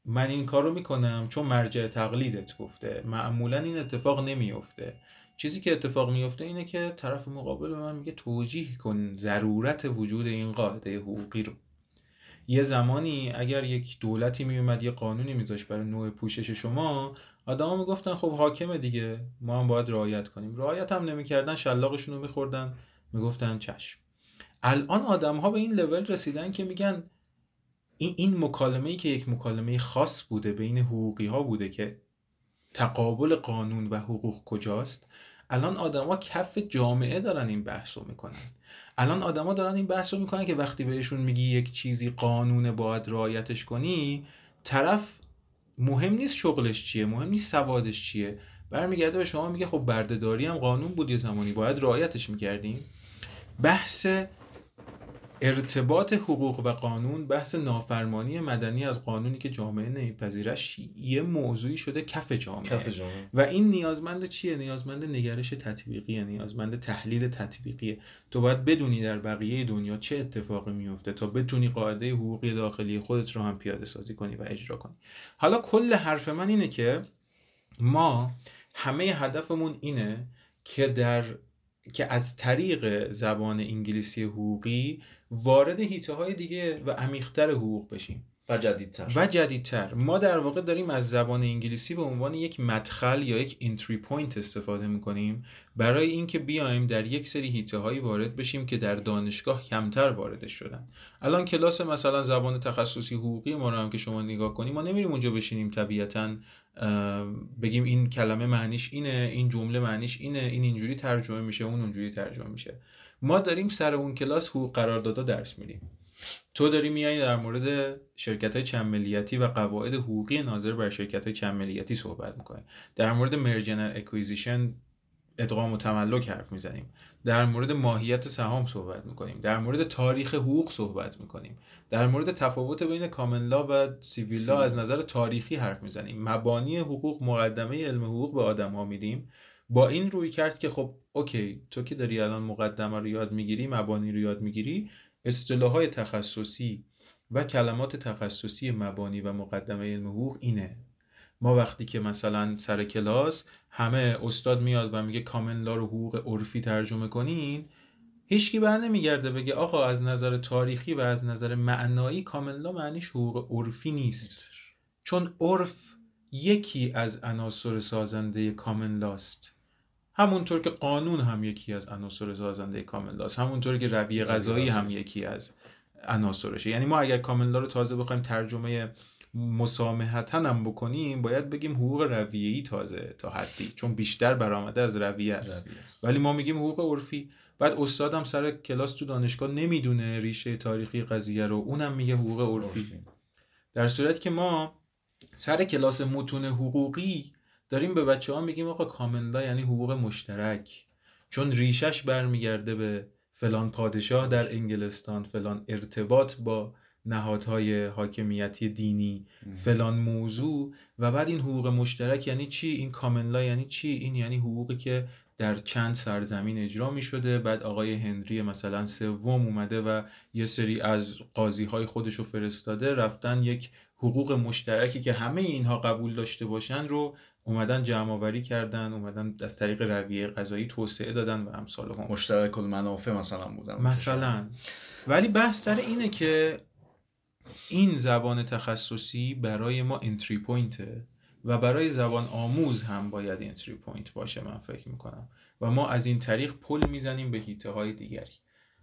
من این کارو میکنم چون مرجع تقلیدت گفته. معمولا این اتفاق نمیفته. چیزی که اتفاق میفته اینه که طرف مقابل به من میگه توجیه کن ضرورت وجود این قاعده حقوقی رو. یه زمانی اگر یک دولتی میومد یه قانونی میذاشت برای نوع پوشش شما، آدما میگفتن خب حاکمه دیگه، ما هم باید رعایت کنیم. رعایت هم نمیکردن، شلاقشون رو میخوردن، میگفتن چشم. الان آدم‌ها به این لول رسیدن که میگن این این مکالمه‌ای که یک مکالمه خاص بوده بین حقوقی‌ها بوده که تقابل قانون و حقوق کجاست، الان آدما کف جامعه دارن این بحثو میکنن. الان آدما دارن این بحثو میکنن که وقتی بهشون میگی یک چیزی قانونه باید رعایتش کنی، طرف مهم نیست شغلش چیه، مهم نیست سوادش چیه، برمیگرده به شما میگه خب بردهداری هم قانون بود یه زمانی، باید رعایتش میکردیم. بحث ارتباط حقوق و قانون، بحث نافرمانی مدنی از قانونی که جامعه نمیپذیرش یه موضوعی شده کف جامعه. کف جامعه. و این نیازمند چیه؟ نیازمند نگرش تطبیقیه، نیازمند تحلیل تطبیقیه. تو باید بدونی در بقیه دنیا چه اتفاقی میفته تا بتونی قاعده حقوقی داخلی خودت رو هم پیاده سازی کنی و اجرا کنی. حالا کل حرف من اینه که ما همه هدفمون اینه که در که از طریق زبان انگلیسی حقوقی وارد حیطه‌های دیگه و عمیق‌تر حقوق بشیم و جدیدتر و جدیدتر. ما در واقع داریم از زبان انگلیسی به عنوان یک مدخل یا یک انتری پوینت استفاده می‌کنیم برای اینکه بیایم در یک سری حیطه‌هایی وارد بشیم که در دانشگاه کمتر واردش شدن. الان کلاس مثلا زبان تخصصی حقوقی ما رو هم که شما نگاه کنیم، ما نمیریم اونجا بشینیم طبیعتاً بگیم این کلمه معنیش اینه، این جمله معنیش اینه، این اینجوری ترجمه میشه، اون اونجوری ترجمه میشه. ما داریم سر اون کلاس حقوق قراردادها درس میدیم. تو داری میای در مورد شرکت‌های چند ملیتی و قواعد حقوقی ناظر بر شرکت‌های چند ملیتی صحبت می‌کنی. در مورد مرجر اکویزیشن، ادغام و تملک حرف میزنیم. در مورد ماهیت سهام صحبت میکنیم. در مورد تاریخ حقوق صحبت میکنیم. در مورد تفاوت بین کامن لا و سیویل لا از نظر تاریخی حرف میزنیم. مبانی حقوق، مقدمه علم حقوق به آدم ها میدیم با این روی کرد که خب اوکی، تو که داری الان مقدمه رو یاد میگیری، مبانی رو یاد میگیری، اصطلاحات تخصصی و کلمات تخصصی مبانی و مقدمه علم حقوق اینه. ما وقتی که مثلا سر کلاس همه استاد میاد و میگه کامن لا رو حقوق عرفی ترجمه کنین، هیچکی بر نمیگرده بگه آقا از نظر تاریخی و از نظر معنایی کامن لا معنیش حقوق عرفی نیست، چون عرف یکی از عناصر سازنده کامن لاست. همونطور که قانون هم یکی از عناصر سازنده کامن لاست، همونطور که رویه قضایی هم یکی از عناصرشه. یعنی ما اگر کامن لا رو تازه بخوایم ترجمه مسامحتن هم بکنیم، باید بگیم حقوق رویه‌ای تازه تا حدی، چون بیشتر برآمده از رویه است. ولی ما میگیم حقوق عرفی. بعد استادم سر کلاس تو دانشگاه نمیدونه ریشه تاریخی قضیه رو، اونم میگه حقوق عرفی. در صورتی که ما سر کلاس متون حقوقی داریم به بچه‌ها میگیم آقا کامن لا یعنی حقوق مشترک، چون ریشش برمیگرده به فلان پادشاه در انگلستان، فلان ارتباط با نهادهای حاکمیتی دینی، فلان موضوع. و بعد این حقوق مشترک یعنی چی؟ این کامن لا یعنی چی؟ این یعنی حقوقی که در چند سرزمین اجرا می شده. بعد آقای هنری مثلا سوم اومده و یه سری از قاضی‌های خودشو فرستاده، رفتن یک حقوق مشترکی که همه اینها قبول داشته باشن رو اومدن جمع آوری کردن، اومدن از طریق رویه قضایی توسعه دادن و امثال هم. مشترک المنافع مثلا بودن مثلا. ولی بحث سر اینه که این زبان تخصصی برای ما انتری پوینته و برای زبان آموز هم باید انتری پوینت باشه، من فکر میکنم. و ما از این طریق پل میزنیم به حیطه های دیگری.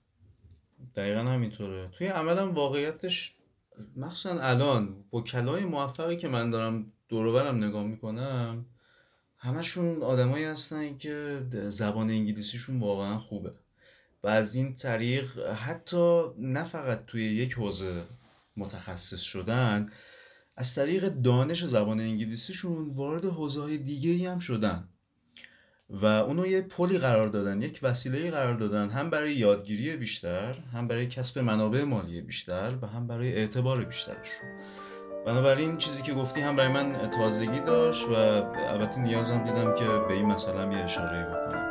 دقیقا همینطوره. توی عملم واقعیتش مخصوصا الان وکلای موفقی که من دارم دور و برم نگاه میکنم، همشون آدمایی هستن که زبان انگلیسیشون واقعا خوبه و از این طریق حتی نه فقط توی یک حوزه متخصص شدن، از طریق دانش زبان انگلیسیشون وارد حوزه‌های دیگه‌ای هم شدن و اونو یه پلی قرار دادن، یک وسیله‌ای قرار دادن، هم برای یادگیری بیشتر، هم برای کسب منابع مالی بیشتر و هم برای اعتبار بیشترشون. بنابراین چیزی که گفتی هم برای من تازگی داشت و البته نیازم دیدم که به این مسئله یه اشاره بکنم.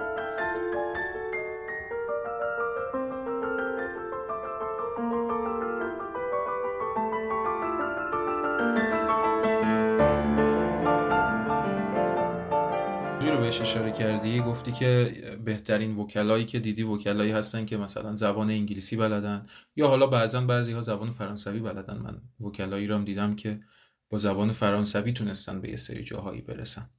جوری رو بهش اشاره کردی، گفتی که بهترین وکلایی که دیدی وکلایی هستن که مثلا زبان انگلیسی بلدن، یا حالا بعضا بعضی ها زبان فرانسوی بلدن. من وکلایی رو هم دیدم که با زبان فرانسوی تونستن به یه سری جاهایی برسن.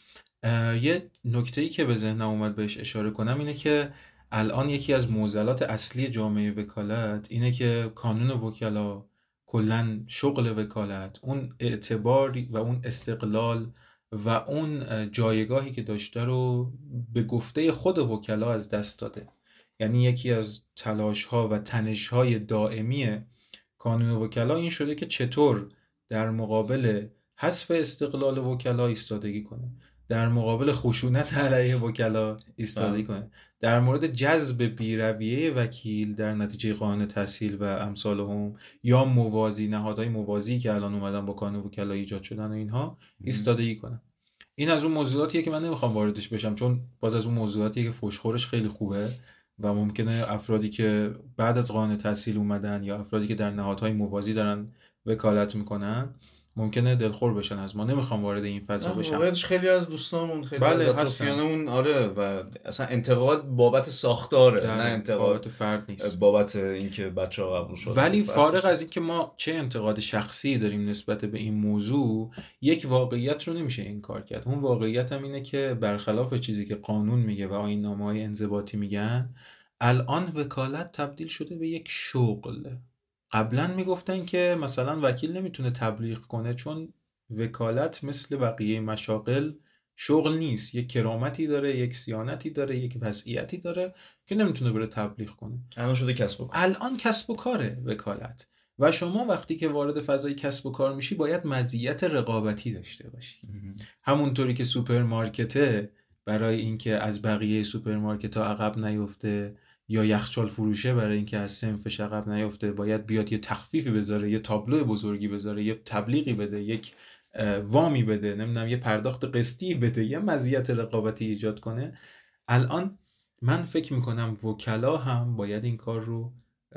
یه نکته‌ای که به ذهنم اومد بهش اشاره کنم اینه که الان یکی از معضلات اصلی جامعه وکالت اینه که کانون وکلا، کلن شغل وکالت، اون اعتباری و اون استقلال و اون جایگاهی که داشته رو به گفته خود وکلا از دست داده. یعنی یکی از تلاش‌ها و تنش‌های دائمی کانون وکلا این شده که چطور در مقابل حذف استقلال وکلا ایستادگی کنه، در مقابل خشونت علیه وکلا ایستادگی کنه، در مورد جذب بی‌رویه وکیل در نتیجه قانون تسهیل و امثالهم یا موازی نهادهای موازی که الان اومدن با قانون وکلا ایجاد شدن و اینها ایستادگی کنه. این از اون موضوعاتیه که من نمیخوام واردش بشم، چون باز از اون موضوعاتیه که فوشخورش خیلی خوبه و ممکنه افرادی که بعد از قانون تسهیل اومدن یا افرادی که در نهادهای موازی دارن وکالت میکنن ممکنه دلخور بشن از ما. نمیخوام وارد این فضا بشم. واقعاش خیلی از دوستامون خیلی بله از اطرافیانمون آره، و اصلا انتقاد بابت ساختاره، نه انتقاد بابت فرد نیست، بابت اینکه بچه‌ها قبول شدن. ولی فارغ از این که ما چه انتقاد شخصی داریم نسبت به این موضوع، یک واقعیت رو نمیشه انکار کرد. اون واقعیت هم اینه که برخلاف چیزی که قانون میگه و آیین‌نامه‌های انضباطی میگن، الان وکالت تبدیل شده به یک شغل. قبلا میگفتن که مثلا وکیل نمیتونه تبلیغ کنه چون وکالت مثل بقیه مشاغل شغل نیست، یک کرامتی داره، یک صیانتی داره، یک وضعیتی داره که نمیتونه بره تبلیغ کنه. الان شده کسب و کار. الان کسب و کاره وکالت، و شما وقتی که وارد فضای کسب و کار میشی باید مزیت رقابتی داشته باشی. همونطوری که سوپرمارکته برای اینکه از بقیه سوپرمارکت‌ها عقب نیفته، یا یخچال فروشه برای اینکه از صنفش عقب نیفته باید بیاد یه تخفیفی بذاره، یه تابلو بزرگی بذاره، یه تبلیغی بده، یک وامی بده، نمیدونم یه پرداخت قسطی بده، یه مزیت رقابتی ایجاد کنه. الان من فکر میکنم وکلا هم باید این کار رو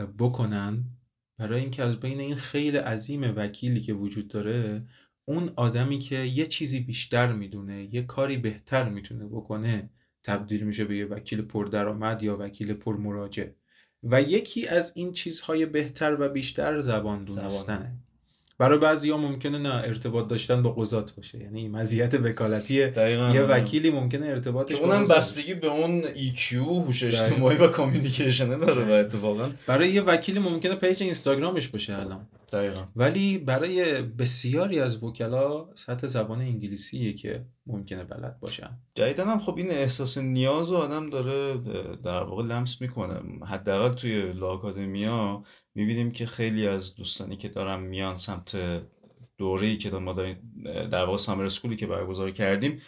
بکنن برای اینکه از بین این خیلی عظیم وکیلی که وجود داره، اون آدمی که یه چیزی بیشتر میدونه، یه کاری بهتر میتونه بکنه، تبدیل میشه به یه وکیل پردرآمد یا وکیل پرمراجع. و یکی از این چیزهای بهتر و بیشتر زبان دونستنه. برای بعضیا ممکنه نه ارتباط داشتن با قضات باشه، یعنی مزیت وکالتی یه وکیلی ممکنه ارتباطش با اونم بستگی به اون ای کیو، هوش اجتماعی و کامیونیکیشن داره. و اتفاقا برای یه وکیلی ممکنه پیج اینستاگرامش باشه الان، دقیقاً، ولی برای بسیاری از وکلا سطح زبان انگلیسیه که ممکنه بلد باشن. جدیدن هم خب این احساس نیاز رو آدم داره در واقع لمس میکنه. حداقل توی لا آکادمیا میبینیم که خیلی از دوستانی که دارن میان سمت دوره‌ای که ما داریم در واقع سامر اسکولی که برگزار کردیم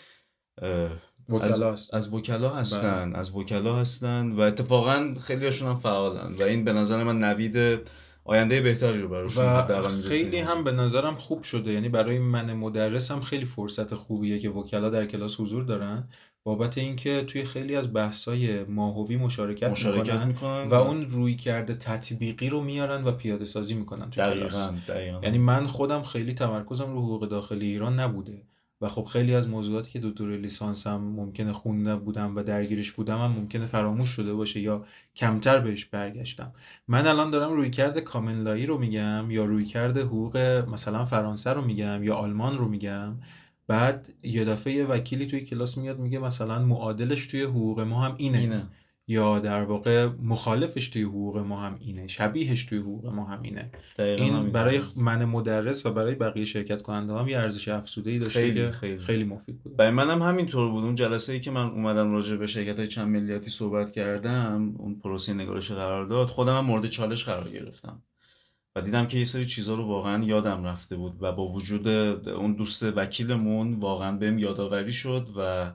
وکلا از, از وکلا هستن بله. از وکلا هستن و اتفاقا خیلی هاشون هم فعالن و این به نظر من نوید آینده بهتری رو براشون و خیلی هم به نظرم خوب شده. یعنی برای من مدرسم خیلی فرصت خوبیه که وکلا در کلاس حضور دارن، بابت اینکه توی خیلی از بحث‌های ماهوی مشارکت, مشارکت میکنن, میکنن و اون روی کرده تطبیقی رو میارن و پیاده سازی میکنن توی کلاس. یعنی من خودم خیلی تمرکزم رو حقوق داخلی ایران نبوده و خب خیلی از موضوعاتی که دکتر لیسانسم ممکنه خونده بودم و درگیرش بودم هم ممکنه فراموش شده باشه یا کمتر بهش برگشتم. من الان دارم رویکرد کامن لایی رو میگم یا رویکرد حقوق مثلا فرانسه رو میگم یا آلمان رو میگم، بعد یه دفعه یه وکیلی توی کلاس میاد میگه مثلا معادلش توی حقوق ما هم اینه, اینه. یا در واقع مخالفش توی حقوق ما هم اینه، شبیهش توی حقوق ما هم اینه. این برای من مدرس و برای بقیه شرکت کننده هم یه ارزش افزوده‌ای داشته خیلی که خیلی, خیلی مفید بود. برای منم همینطور بود. اون جلسه‌ای که من اومدم راجع به شرکت‌های چند ملیتی صحبت کردم، اون پروسه نگارش قرارداد، خودم هم مورد چالش قرار گرفتم و دیدم که یه سری چیزا رو واقعا یادم رفته بود و با وجود اون دوست وکیلمون واقعا بهم یادآوری شد و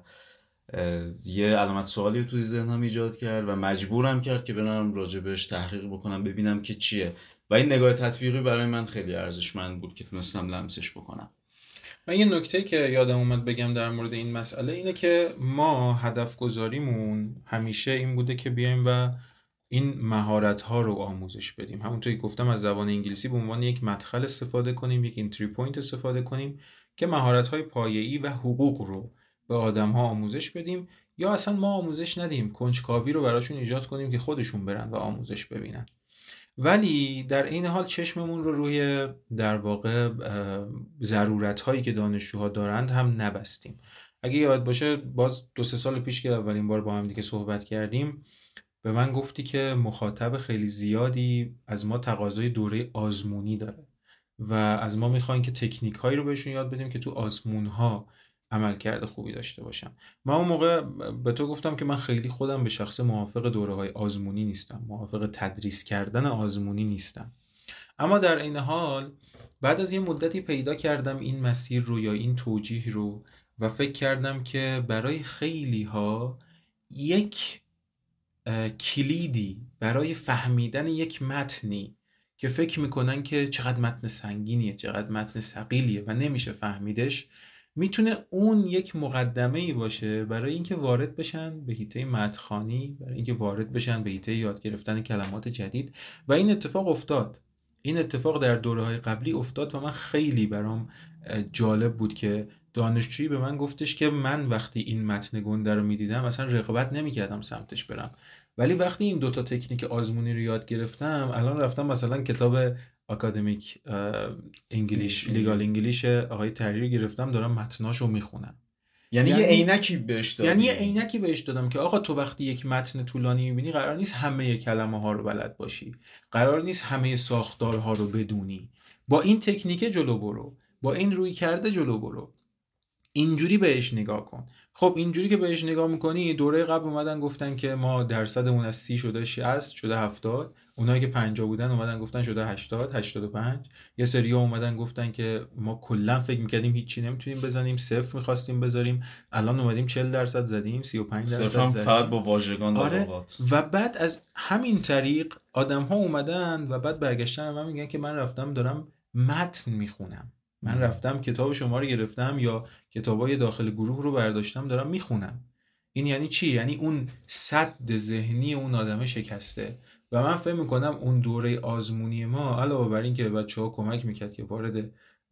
یه علامت سوالی رو توی ذهنم ایجاد کرد و مجبورم کرد که برم راجبش تحقیق بکنم ببینم که چیه و این نگاه تطبیقی برای من خیلی ارزشمند بود که تونستم لمسش بکنم. من یه نکته که یادم اومد بگم در مورد این مسئله اینه که ما هدف گذاریمون همیشه این بوده که بیایم و این مهارت‌ها رو آموزش بدیم. همونطوری که گفتم از زبان انگلیسی به عنوان یک مدخل استفاده کنیم، یک انتری پوینت استفاده کنیم که مهارت‌های پایه‌ای و حقوق رو به آدم‌ها آموزش بدیم یا اصلا ما آموزش ندیم، کنجکاوی رو براشون ایجاد کنیم که خودشون برن و آموزش ببینن. ولی در این حال چشممون رو روی در واقع ضرورت هایی که دانشجوها دارند هم نبستیم. اگه یاد باشه باز دو سه سال پیش که اولین بار با هم دیگه صحبت کردیم به من گفتی که مخاطب خیلی زیادی از ما تقاضای دوره آزمونی داره و از ما میخوان که تکنیک هایی رو بهشون یاد بدیم که تو آزمون ها عملکرد خوبی داشته باشم. من اون موقع به تو گفتم که من خیلی خودم به شخص موافق دوره های آزمونی نیستم، موافق تدریس کردن آزمونی نیستم. اما در این حال بعد از یه مدتی پیدا کردم این مسیر رو یا این توجیه رو و فکر کردم که برای خیلی ها یک کلیدی برای فهمیدن یک متنی که فکر میکنن که چقدر متن سنگینیه، چقدر متن ثقیلیه و نمیشه فهمیدش، میتونه اون یک مقدمه‌ای باشه برای اینکه وارد بشن به حیطه متن‌خوانی، برای اینکه وارد بشن به حیطه یاد گرفتن کلمات جدید. و این اتفاق افتاد. این اتفاق در دوره‌های قبلی افتاد و من خیلی برام جالب بود که دانشجویی به من گفتش که من وقتی این متن گنده رو میدیدم اصلا رقابت نمیکردم سمتش برم، ولی وقتی این دوتا تکنیک آزمونی رو یاد گرفتم الان رفتم مثلا کتاب اکادمیک انگلیش لیگال انگلیش آقای تحریری گرفتم دارم متناشو میخونم. یعنی, یعنی یه عینکی بهش دادی. یعنی یه عینکی بهش دادم که آقا تو وقتی یک متن طولانی میبینی قرار نیست همه کلمه ها رو بلد باشی، قرار نیست همه ساختارها رو بدونی، با این تکنیک جلو برو، با این روی کرده جلو برو، اینجوری بهش نگاه کن. خب اینجوری که بهش نگاه میکنی، دوره قبل اومدن گفتن که ما درصدمون از سی شده شصت شده هفتاد، اونایی که پنجاه بودن اومدن گفتن شده هشتاد هشتاد و پنج، یه سریا اومدن گفتن که ما کلا فکر میکردیم هیچی نمیتونیم بزنیم، صفر میخواستیم بذاریم، الان اومدیم چهل درصد زدیم، سی و پنج درصد زدیم، فقط با واژگان آره. و بعد از همین طریق آدم ها اومدن و بعد برگشتن و من میگن که من رفتم دارم متن میخونم، من رفتم کتاب شما رو گرفتم یا کتابای داخل گروه رو برداشتم دارم میخونم. این یعنی چی؟ یعنی اون سد ذهنی اون آدمه شکسته. و من فکر میکنم اون دوره آزمونی ما علاوه بر این که بچه‌ها کمک میکرد که وارد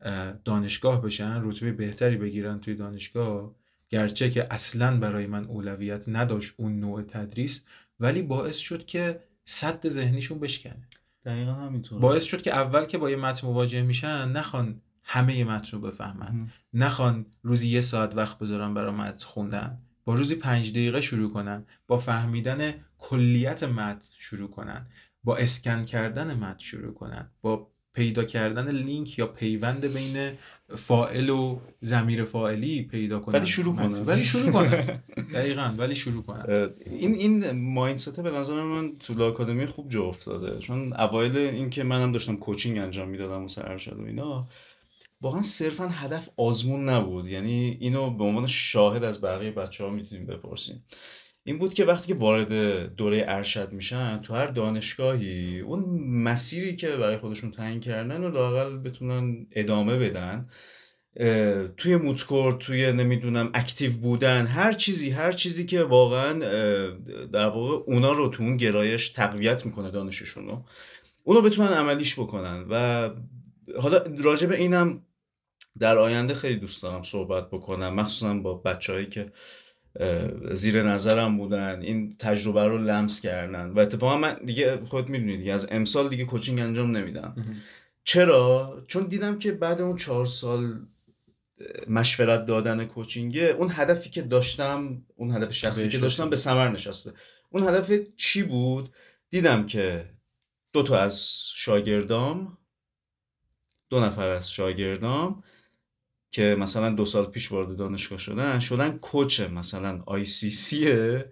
دانشگاه بشن، رتبه بهتری بگیرن توی دانشگاه، گرچه که اصلاً برای من اولویت نداشت اون نوع تدریس، ولی باعث شد که سد ذهنیشون بشکنه. دقیقاً همینطوره. باعث شد که اول که با یه متن مواجه میشن نخوان همه متن رو بفهمن، ام. نخوان روزی یه ساعت وقت بذارن برای متن خوندن، با روزی پنج دقیقه شروع کنن، با فهمیدن کلیت متن شروع کنن، با اسکن کردن متن شروع کنن، با پیدا کردن لینک یا پیوند بین فاعل و ضمیر فاعلی پیدا کنن، ولی شروع کنن ولی شروع کنن دقیقاً ولی شروع کنن. این این مایندست به نظر من تو آکادمی خوب جا افتاده، چون اوایل این که منم داشتم کوچینگ انجام میدادم و ارشد و اینا، واقعا صرفا هدف آزمون نبود. یعنی اینو به عنوان شاهد از بقیه بچه‌ها میتونیم بپرسیم، این بود که وقتی که وارد دوره ارشد میشن تو هر دانشگاهی اون مسیری که برای خودشون تعیین کردن رو لااقل بتونن ادامه بدن، توی موتکورت، توی نمیدونم اکتیو بودن، هر چیزی هر چیزی که واقعا در واقع اونا رو تو اون گرایش تقویت میکنه دانششون رو، اونو بتونن عملیش بکنن. و حالا راجع به اینم در آینده خیلی دوست دارم صحبت بکنم، مخصوصا با بچه‌هایی که زیر نظرم بودن، این تجربه رو لمس کردن. و اتفاقا من دیگه خودت میدونی دیگه از امسال دیگه کوچینگ انجام نمیدم. چرا؟ چون دیدم که بعد اون چهار سال مشورت دادن کوچینگ، اون هدفی که داشتم، اون هدف شخصی که داشتم به ثمر نشسته. اون هدف چی بود؟ دیدم که دو تا از شاگردام دو نفر از شاگردام که مثلا دو سال پیش وارد دانشگاه شدن شدن کوچ مثلا آی سی سی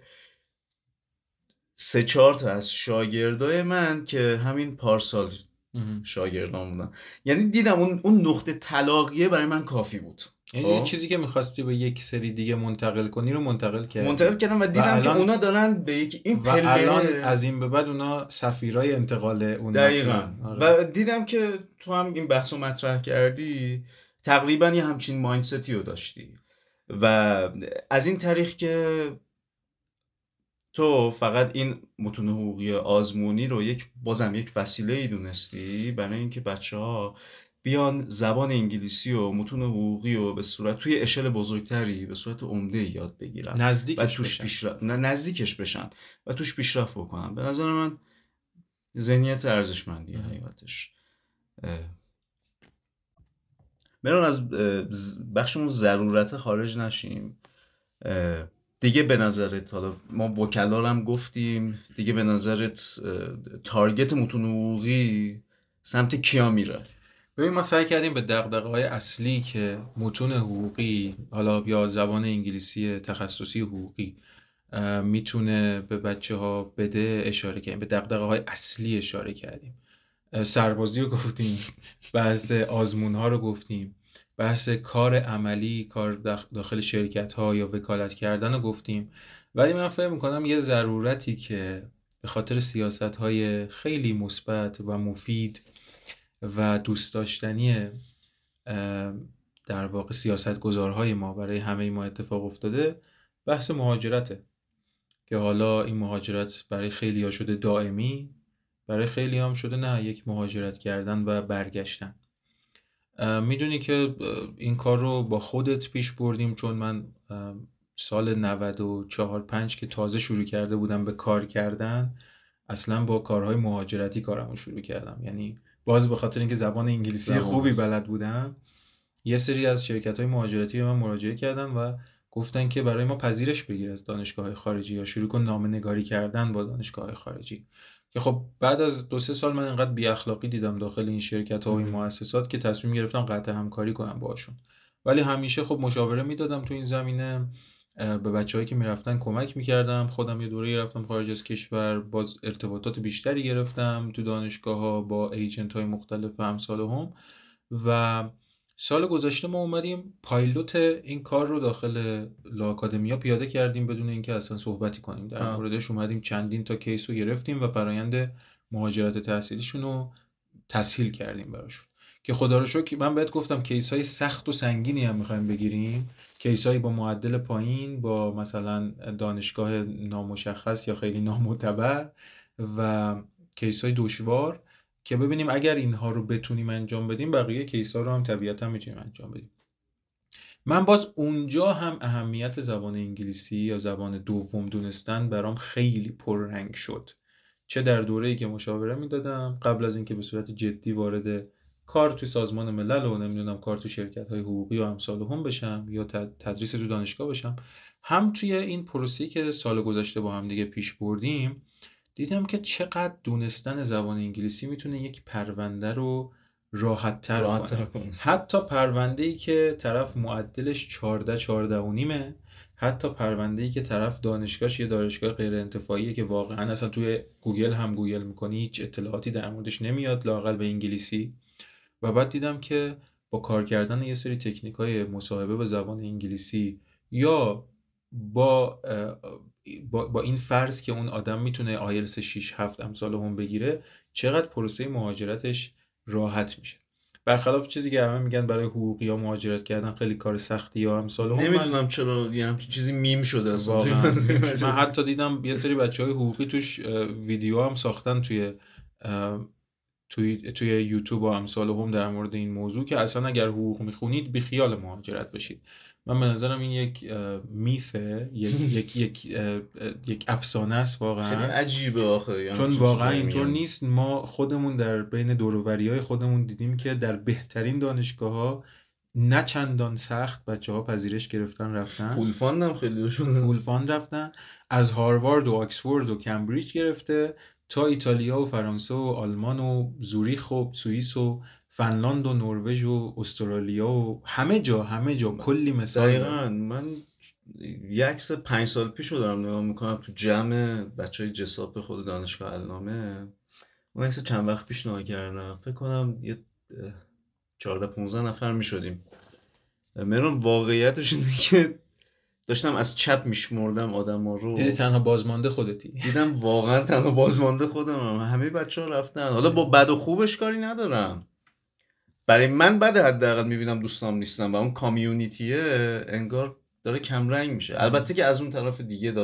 سه چهار تا از شاگردای من که همین پارسال شاگردام بودن. یعنی دیدم اون اون نقطه تلاقیه برای من کافی بود. یعنی یه چیزی که می‌خواستی به یک سری دیگه منتقل کنی رو منتقل کردی. منتقل کردم و دیدم و که اونا دارن به یک این و پله الان از این به بعد اونا سفیرای انتقال اون دقیقاً. و دیدم که تو هم این بحثو مطرح کردی، تقریبا یه همچین مایندستی رو داشتی و از این طریق که تو فقط این متون حقوقی آزمونی رو یک بازم یک وسیله‌ای دونستی برای اینکه بچه‌ها بیان زبان انگلیسی و متون حقوقی و به صورت توی اشل بزرگتری به صورت عمده یاد بگیرن، نزدیکش و توش بشن. پیشرفت نه نزدیکش بشن و توش پیشرفت بکنن. به نظر من ذهنیت ارزشمندیه حقیقتش. مرون از بخشمون ضرورت خارج نشیم دیگه. به نظرت حالا ما وکلا هم گفتیم دیگه، به نظرت تارگت متون حقوقی سمت کیا میره؟ ببین ما سعی کردیم به دغدغه‌های اصلی که متون حقوقی حالا یا زبان انگلیسی تخصصی حقوقی میتونه به بچه ها بده اشاره کردیم، به دغدغه‌های اصلی اشاره کردیم. سربازی رو گفتیم، بحث آزمون ها رو گفتیم، بحث کار عملی، کار داخل شرکت ها یا وکالت کردن رو گفتیم. ولی من فکر میکنم یه ضرورتی که به خاطر سیاست های خیلی مثبت و مفید و دوست داشتنی در واقع سیاست گذارهای ما برای همه ما اتفاق افتاده، بحث مهاجرته که حالا این مهاجرت برای خیلی ها شده دائمی، برای خیلی هم شده نه یک مهاجرت کردن و برگشتن. میدونی که این کار رو با خودت پیش بردیم، چون من سال نود و چهار پنج که تازه شروع کرده بودم به کار کردن، اصلا با کارهای مهاجرتی کارم رو شروع کردم. یعنی باز به خاطر اینکه زبان انگلیسی زبان. خوبی بلد بودم، یه سری از شرکت‌های مهاجرتی به من مراجعه کردن و گفتن که برای ما پذیرش بگیر از دانشگاه خارجی یا شروع کن نامه‌نگاری کردن با دانشگاه خارجی. که خب بعد از دو سه سال من انقدر بی اخلاقی دیدم داخل این شرکت‌ها و این مؤسسات که تصمیم گرفتم قطع همکاری کنم باهاشون. ولی همیشه خب مشاوره میدادم تو این زمینه، به بچه‌هایی که میرفتن کمک میکردم. خودم یه دوره رفتم خارج از کشور، باز ارتباطات بیشتری گرفتم تو دانشگاه‌ها با ایجنت‌های مختلف امثال هم. و سال گذشته ما اومدیم پایلوت این کار رو داخل لا آکادمیا پیاده کردیم بدون اینکه اصلا صحبتی کنیم در موردش. اومدیم چندین تا کیس رو گرفتیم و فرآیند مهاجرت تحصیلیشون رو تسهیل کردیم براشون. که خدا رو شکر من بهت گفتم کیسای سخت و سنگینی هم می‌خوایم بگیریم، کیسای با معدل پایین، با مثلا دانشگاه نامشخص یا خیلی نامعتبر و کیسای دشوار، که ببینیم اگر اینها رو بتونیم انجام بدیم بقیه کیسا رو هم طبیعتا میتونیم انجام بدیم. من باز اونجا هم اهمیت زبان انگلیسی یا زبان دوم دونستن برام خیلی پررنگ شد، چه در دوره‌ای که مشاوره میدادم قبل از اینکه به صورت جدی وارد کار تو سازمان ملل و نمیدونم کار تو شرکت‌های حقوقی و امثال هم بشم یا تدریس تو دانشگاه بشم، هم توی این پروسه‌ای که سال گذشته با هم دیگه پیش بردیم دیدم که چقدر دونستن زبان انگلیسی میتونه یک پرونده رو راحت تر راحت کنه. حتی پرونده‌ای که طرف معدلش چهارده چهارده و نیمه، حتی پرونده‌ای که طرف دانشگاهش یه دانشگاه غیر انتفاعیه که واقعا اصلا توی گوگل هم گوگل میکنی هیچ اطلاعاتی در موردش نمیاد لااقل به انگلیسی. و بعد دیدم که با کار کردن یه سری تکنیک‌های مصاحبه به زبان انگلیسی یا با با, با این فرض که اون آدم میتونه آیلتس شش هفت امثال هم بگیره، چقدر پروسه مهاجرتش راحت میشه. برخلاف چیزی که همه میگن برای حقوقی یا مهاجرت کردن خیلی کار سختی یا امثال هم، نمیدونم من... چرا یه همچین چیزی میم شده اصلا. من حتی دیدم یه سری بچهای حقوقی توش ویدیو هم ساختن توی توی توی یوتیوب و امثال هم در مورد این موضوع که اصلا اگر حقوق میخونید بی خیال مهاجرت بشید. من به نظرم این یک میثه، یک یک یک یک افسانه است واقعا. خیلی عجیبه آخه، چون واقعا اینطور نیست. ما خودمون در بین دور و بریای خودمون دیدیم که در بهترین دانشگاه‌ها نه چندان سخت بچه‌ها پذیرش گرفتن رفتن، فول فاند هم خیلی شون فول فاند رفتن، از هاروارد و آکسفورد و کمبریج گرفته تا ایتالیا و فرانسه و آلمان و زوریخ و سوئیس و فنلاند و نروژ و استرالیا و همه جا همه جا کلی مثال دقیقاً. من یک عکس پنج سال پیش رو دارم نگاه میکنم تو جمع بچهای جساپ خود دانشگاه علامه. اون عکس چند وقت پیش نگاه کردم، فکر کنم یه چهارده پانزده نفر میشدیم. من واقعیتش اینه که داشتم از چپ میشمردم آدما رو. دیدی تنها بازمانده خودتی؟ دیدم واقعا تنها بازمانده خودمم. همه بچه‌ها رفتن. حالا با بد و خوبش کاری ندارم، برای من بده حداقل میبینم دوستام نیستن و اون کامیونیتیه انگار داره کم رنگ میشه. البته که از اون طرف دیگه داره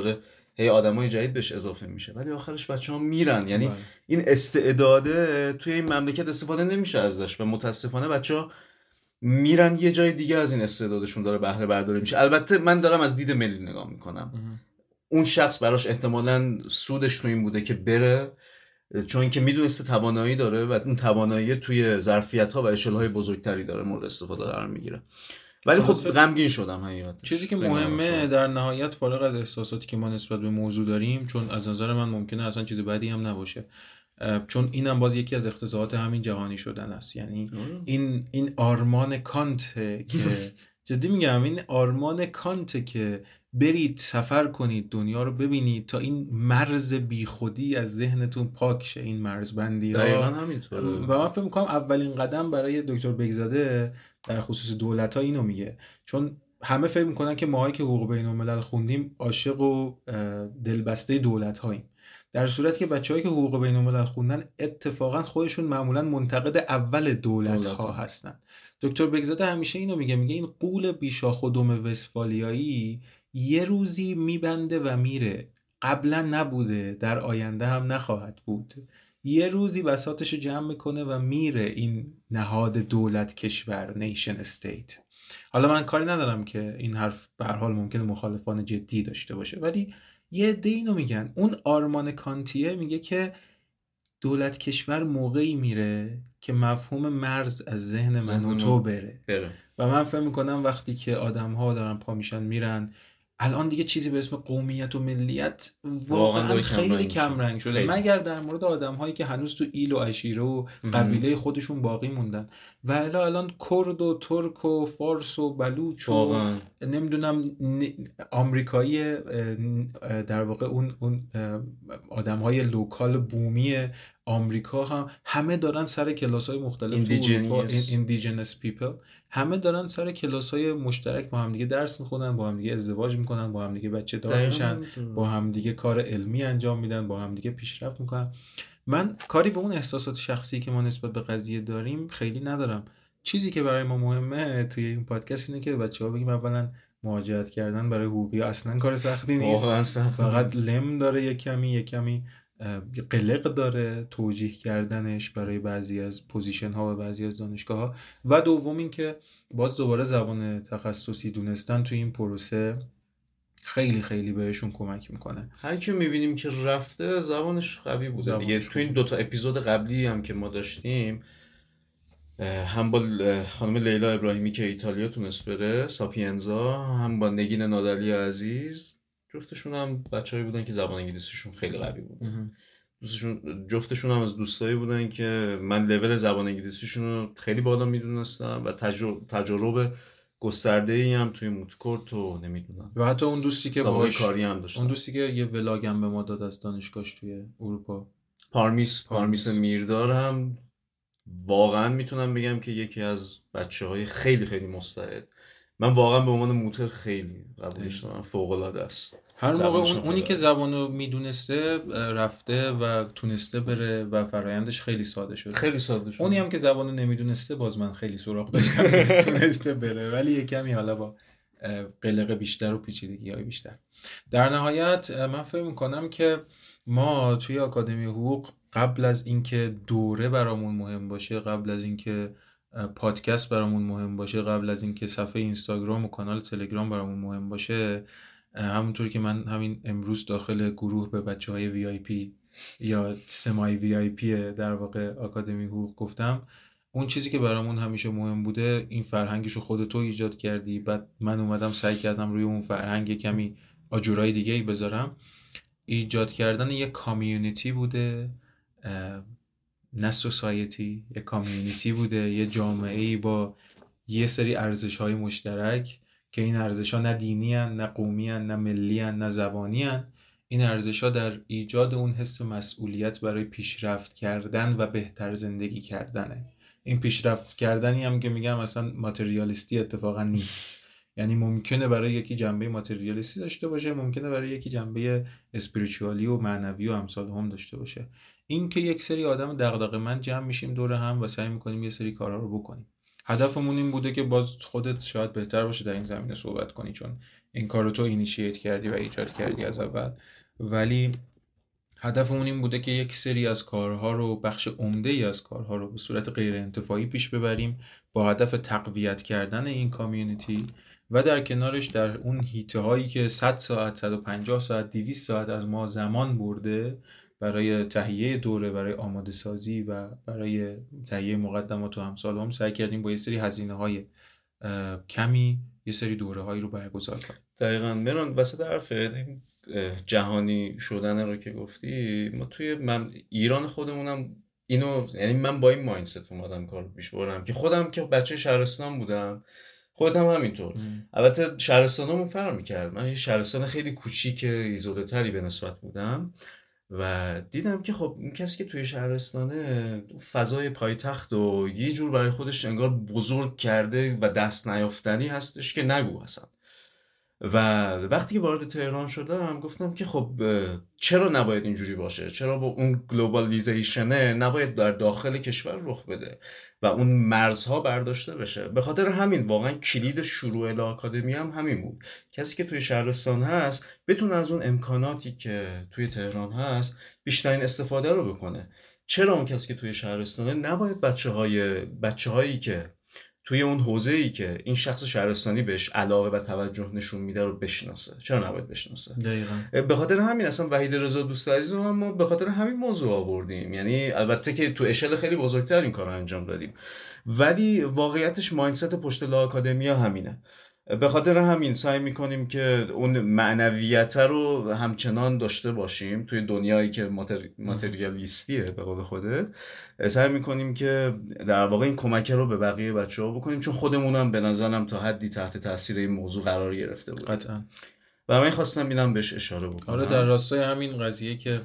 هی آدمای جدید بهش اضافه میشه، ولی آخرش بچه‌ها میرن. یعنی بله. این استعداده توی این مملکت استفاده نمیشه ازش و متاسفانه بچه‌ها میرن یه جای دیگه از این استعدادشون داره بهره برداری میشه. البته من دارم از دید ملی نگاه میکنم. اون شخص براش احتمالاً سودش تو این بوده که بره، چون اینکه میدونسته توانایی داره و اون توانایی توی ظرفیت‌ها و اشل‌های بزرگتری داره مورد استفاده قرار میگیره. ولی خب غمگین شدم حقیقتا. چیزی که مهمه در نهایت فارغ از احساساتی که ما نسبت به موضوع داریم، چون از نظر من ممکنه اصلا چیز بدی هم نباشه، چون اینم باز یکی از اقتضاعات همین جهانی شدن است. یعنی این این آرمان کانت که جدی میگم، این آرمان کانت که برید سفر کنید دنیا رو ببینید تا این مرز بیخودی از ذهنتون پاک شه، این مرزبندی ها. دقیقاً همینطوره. و من فکر می‌کنم اولین قدم برای دکتر بگزاده در خصوص دولت‌ها اینو میگه، چون همه فکر میکنن که ماهایی که حقوق بین‌الملل خوندیم عاشق و دلبسته دولت‌هاییم، در صورتی که بچه‌هایی که حقوق بین‌الملل خوندن اتفاقا خودشون معمولا منتقد اول دولت‌ها هستن. دکتر بگزاده همیشه اینو میگه، میگه این غول بیشاخ و دم وستفالیایی یه روزی میبنده و میره، قبلا نبوده، در آینده هم نخواهد بود. یه روزی بساطشو جمع میکنه و میره این نهاد دولت کشور، نیشن استیت. حالا من کاری ندارم که این حرف به هر حال ممکنه مخالفان جدی داشته باشه، ولی یه عده اینو میگن. اون آرمان کانتیه میگه که دولت کشور موقعی میره که مفهوم مرز از ذهن من و تو بره. بره. و من فهم میکنم وقتی که آدم ها دارن پا میشن میرن، الان دیگه چیزی به اسم قومیت و ملیت واقعا خیلی کم رنگ شده، خیلی. مگر در مورد آدم هایی که هنوز تو ایل و عشیره و قبیله خودشون باقی موندن، و الا الان کرد و ترک و فارس و بلوچ و نمیدونم آمریکایی، در واقع اون اون آدم های لوکال بومی آمریکا هم همه دارن سر کلاس‌های مختلف تو اروپا، ایندیجنس پیپل، همه دارن سر کلاس‌های مشترک با هم دیگه درس میخونن، با هم دیگه ازدواج میکنن، با هم دیگه بچه دار میشن، با هم دیگه کار علمی انجام میدن، با هم دیگه پیشرفت میکنن. من کاری به اون احساسات شخصی که ما نسبت به قضیه داریم خیلی ندارم. چیزی که برای ما مهمه توی این پادکست اینه که بچه‌ها بگیم اولا مهاجرت کردن برای حقوقی اصلا کار سختی نیست، فقط لم داره یک کمی یک کمی قلق داره توجیه کردنش برای بعضی از پوزیشن ها و بعضی از دانشگاه ها. و دوم این که باز دوباره زبان تخصصی دونستن تو این پروسه خیلی خیلی بهشون کمک میکنه. هر کی میبینیم که رفته زبانش قوی بوده دیگه. تو این دوتا اپیزود قبلی هم که ما داشتیم، هم با خانم لیلا ابراهیمی که ایتالیا تونست بره ساپینزا، هم با نگین نادلی عزیز، جفتشون هم بچه‌ای بودن که زبان انگلیسیشون خیلی قوی بود. دوستشون جفتشون هم از دوستایی بودن که من لول زبان انگلیسیشون رو خیلی بالا میدونستم و تجربه تجربه گسترده‌ای هم توی موتکورت و نمیدونم، و حتی اون دوستی که باهاش کاری هم داشتم، اون دوستی که یه ولاگ هم به ما داد از دانشگاهش توی اروپا، پارمیس پارمیس میردار، هم واقعا میتونم بگم که یکی از بچه‌های خیلی خیلی مستعد. من واقعا به عنوان موتور خیلی قبولش دارم، فوق‌العاده است. هر موقع اون اونی که زبانو میدونسته رفته و تونسته بره و فرایندش خیلی ساده شده. خیلی ساده شده. اونی هم که زبانو نمیدونسته باز من خیلی سراغ داشتم تونسته بره، ولی یه کمی حالا با قلق بیشتر و پیچیدگی‌های بیشتر. در نهایت من فکر می‌کنم که ما توی آکادمی حقوق قبل از اینکه دوره برامون مهم باشه، قبل از اینکه پادکست برامون مهم باشه، قبل از اینکه صفحه اینستاگرام و کانال تلگرام برامون مهم باشه، همونطور که من همین امروز داخل گروه به بچه‌های وی آی پی یا سمای وی آی پی در واقع آکادمی حقوق گفتم، اون چیزی که برامون همیشه مهم بوده این فرهنگشو خودت تو ایجاد کردی، بعد من اومدم سعی کردم روی اون فرهنگ کمی آجورای دیگه‌ای بذارم. ایجاد کردن یک کامیونیتی بوده، نه سوسایتی، یک کامیونیتی بوده، یه جامعه‌ای با یه سری ارزش‌های مشترک که این ارزش‌ها نه دینی هن، نه قومی هن، نه ملی هن، نه زبانی هن. این ارزش‌ها در ایجاد اون حس مسئولیت برای پیشرفت کردن و بهتر زندگی کردنه. این پیشرفت کردنی هم که میگم اصلا ماتریالیستی اتفاقا نیست، یعنی ممکنه برای یکی جنبه ماتریالیستی داشته باشه، ممکنه برای یکی جنبه اسپریچوالی و معنوی و امثال هم داشته باشه. این که یک سری آدم دغدغه‌مند جمع میشیم دور هم و سعی میکنیم یه سری کارا رو بکنیم. هدفمون این بوده که باز خودت شاید بهتر باشه در این زمینه صحبت کنی، چون این کارو تو اینیشییت کردی و ایجاد کردی از اول. ولی هدفمون این بوده که یک سری از کارها رو، بخش عمده‌ای از کارها رو به صورت غیر انتفاعی پیش ببریم با هدف تقویت کردن این کامیونیتی و در کنارش در اون هیته هایی که صد ساعت، صد و پنجاه ساعت، دویست ساعت از ما زمان برده برای تهیه دوره، برای آماده سازی و برای تهیه مقدمات و امثال هم، سعی کردیم با یه سری هزینه های کمی یه سری دوره هایی رو برگزار کنیم. دقیقاً. مران وسط حرف جهانی شدن رو که گفتی، ما توی من ایران خودمونم اینو، یعنی من با این مایندست اومدم کارو پیش بردم که خودم که بچه شهرستان بودم، خودت هم همینطور. البته شهرستانمون فرق می‌کرد، من یه شهرستان خیلی کوچیک ایزوله تری به نسبت بودم و دیدم که خب این کسی که توی شهرستانه فضای پایتخت و یه جور برای خودش انگار بزرگ کرده و دست نیافتنی هستش که نگو اصلا. و وقتی که وارد تهران شدم گفتم که خب چرا نباید اینجوری باشه؟ چرا با اون گلوبالیزیشنه نباید در داخل کشور رخ بده و اون مرزها برداشته بشه؟ به خاطر همین واقعا کلید شروع آکادمی هم همین بود. کسی که توی شهرستان هست بتونه از اون امکاناتی که توی تهران هست بیشترین استفاده رو بکنه. چرا اون کسی که توی شهرستانه نباید بچه‌های بچه‌هایی که توی اون حوزه‌ای که این شخص شهرستانی بهش علاقه و توجه نشون میده رو بشناسه؟ چرا نباید بشناسه؟ دقیقاً. به خاطر همین اصلا وحید رضا دوست عزیز رو هم ما به خاطر همین موضوع آوردیم. یعنی البته که تو اشل خیلی بزرگتر این کار رو انجام دادیم، ولی واقعیتش مایندست پشت لا آکادمیا همینه. به خاطر همین سعی میکنیم که اون معنویت رو همچنان داشته باشیم توی دنیایی که ماتر... ماتریالیستیه به قول خودت. سعی میکنیم که در واقع این کمک رو به بقیه بچه‌ها بکنیم، چون خودمون هم به نظرم تا حدی تحت تاثیر این موضوع قرار گرفته بود. قطعا. و من خواستم اینم بهش اشاره بکنم. آره، در راستای همین قضیه که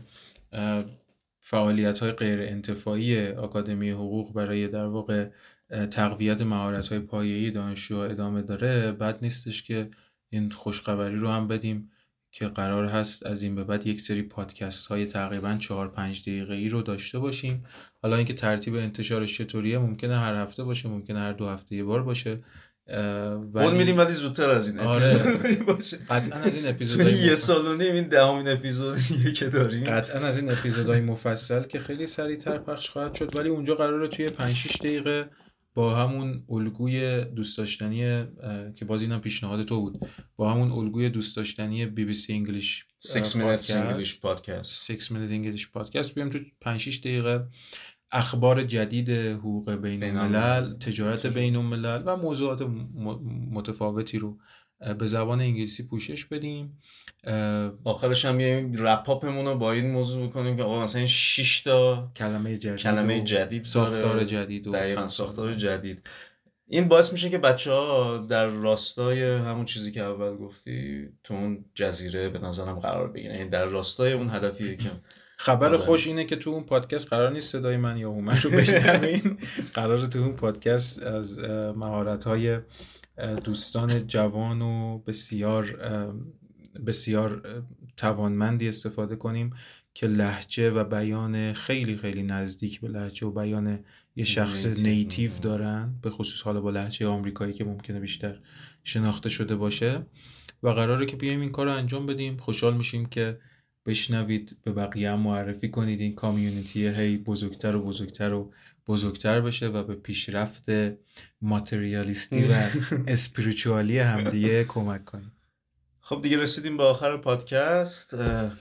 فعالیت‌های غیر انتفاعی آکادمی حقوق برای در واقع تقویت مهارت‌های پایه‌ای دانشجوها ادامه داره، بد نیستش که این خوشخبری رو هم بدیم که قرار هست از این به بعد یک سری پادکست های تقریباً چهار پنج دقیقه‌ای رو داشته باشیم. حالا اینکه ترتیب انتشارش چطوریه، ممکنه هر هفته باشه، ممکنه هر دو هفته یه بار باشه. ولی قول میدیم ولی زودتر از این اپیزود باشه. قطعاً از این اپیزودهای یه سال و نیم این دهمین اپیزودیه که داریم. قطعاً از این اپیزودهای مفصل که خیلی سریعتر پخش خواهد شد، ولی اونجا قراره توی پنج شش دقیقه با همون الگوی دوست داشتنی که باز اینم پیشنهاد تو بود، با همون الگوی دوست داشتنی بی بی سی انگلیش six minutes English podcast six minute English podcast بیام تو پنج شش دقیقه اخبار جدید حقوق بین الملل، تجارت بین الملل و موضوعات متفاوتی رو به زبان انگلیسی پوشش بدیم. آخرش هم یه رپ اپمون رو با این موضوع بکنیم که آقا مثلا شش تا کلمه جدید کلمه جدید ساختار جدید و دقیقاً ساختار جدید. این باعث میشه که بچه‌ها در راستای همون چیزی که اول گفتی تو اون جزیره به نظرم قرار بگیرن، یعنی در راستای اون هدفیه که خبر آره. خوش اینه که تو اون پادکست قرار نیست صدای من یا هومن رو بشنوین. قراره تو اون پادکست از مهارت‌های دوستان جوان و بسیار بسیار توانمندی استفاده کنیم که لهجه و بیان خیلی خیلی نزدیک به لهجه و بیان یه شخص نیتیو دارن، به خصوص حالا با لهجه آمریکایی که ممکنه بیشتر شناخته شده باشه، و قراره که بیایم این کار رو انجام بدیم. خوشحال میشیم که بشنوید، به بقیه هم معرفی کنید، این کامیونیتی هی بزرگتر و بزرگتر و بزرگتر بشه و به پیشرفت ماتریالیستی و اسپریچوالی همدیگه کمک کنیم. خب دیگه رسیدیم به آخر پادکست.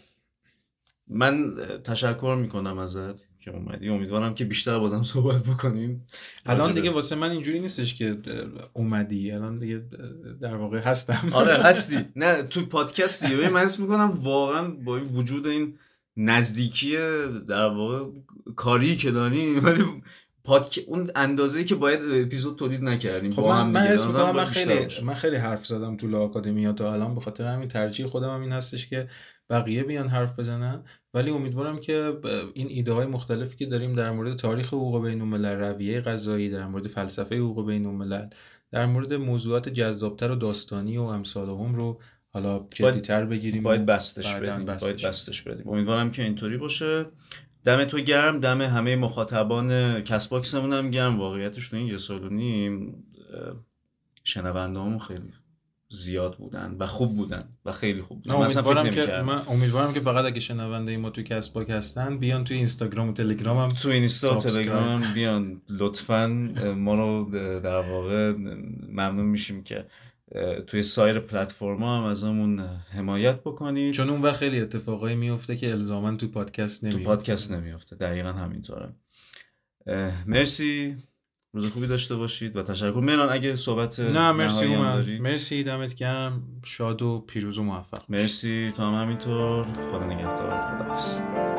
من تشکر میکنم ازت که اومدی، امیدوارم که بیشتر بازم صحبت بکنیم. الان دیگه واسه من اینجوری نیستش که اومدی، الان دیگه در واقع هستم. آره هستی. نه تو پادکست دیگه من حس میکنم واقعا با این وجود این نزدیکی در واقع کاری که داریم، ولی پادک... اون اندازه‌ای که باید اپیزود تولید نکردیم. خب من من حس می‌کنم من خیلی من خیلی حرف زدم تو لا آکادمیا تا الان، به خاطر همین ترجیح خودم هم این هستش که بقیه بیان حرف بزنن، ولی امیدوارم که این ایده های مختلفی که داریم در مورد تاریخ حقوق بین الملل، رویه قضایی، در مورد فلسفه حقوق بین الملل، در مورد موضوعات جذابتر و داستانی و امثال هم رو حالا جدی‌تر بگیریم، باید بستش بدیم. بستش باید بستش بدیم. امیدوارم که اینطوری باشه. دم تو گرم، دم همه مخاطبان کست باکسمون هم گرم. واقعیتش تو این یه سال و نیم شنونده‌هامون خیلی زیاد بودن و خوب بودن و خیلی خوب بودن. من امیدوارم که من امیدوارم که فقط اگه شنونده ما توی کست باک هستن بیان توی اینستاگرام و تلگرام هم تو اینستا و تلگرام هم بیان لطفاً. ما رو در واقع ممنون میشیم که توی سایر پلتفرما هم ازمون حمایت بکنید، چون اونور خیلی اتفاقایی میفته که الزاماً تو پادکست نمیفته. تو پادکست نمیفته. دقیقاً همینطوره. مرسی، روز خوبی داشته باشید و تشکر. مهران اگه صحبت نه مرسی اومد. داری؟ مرسی، دمت گرم، شاد و پیروز و موفق. مرسی، تو هم همینطور. خدا نگهدار. خداحافظ.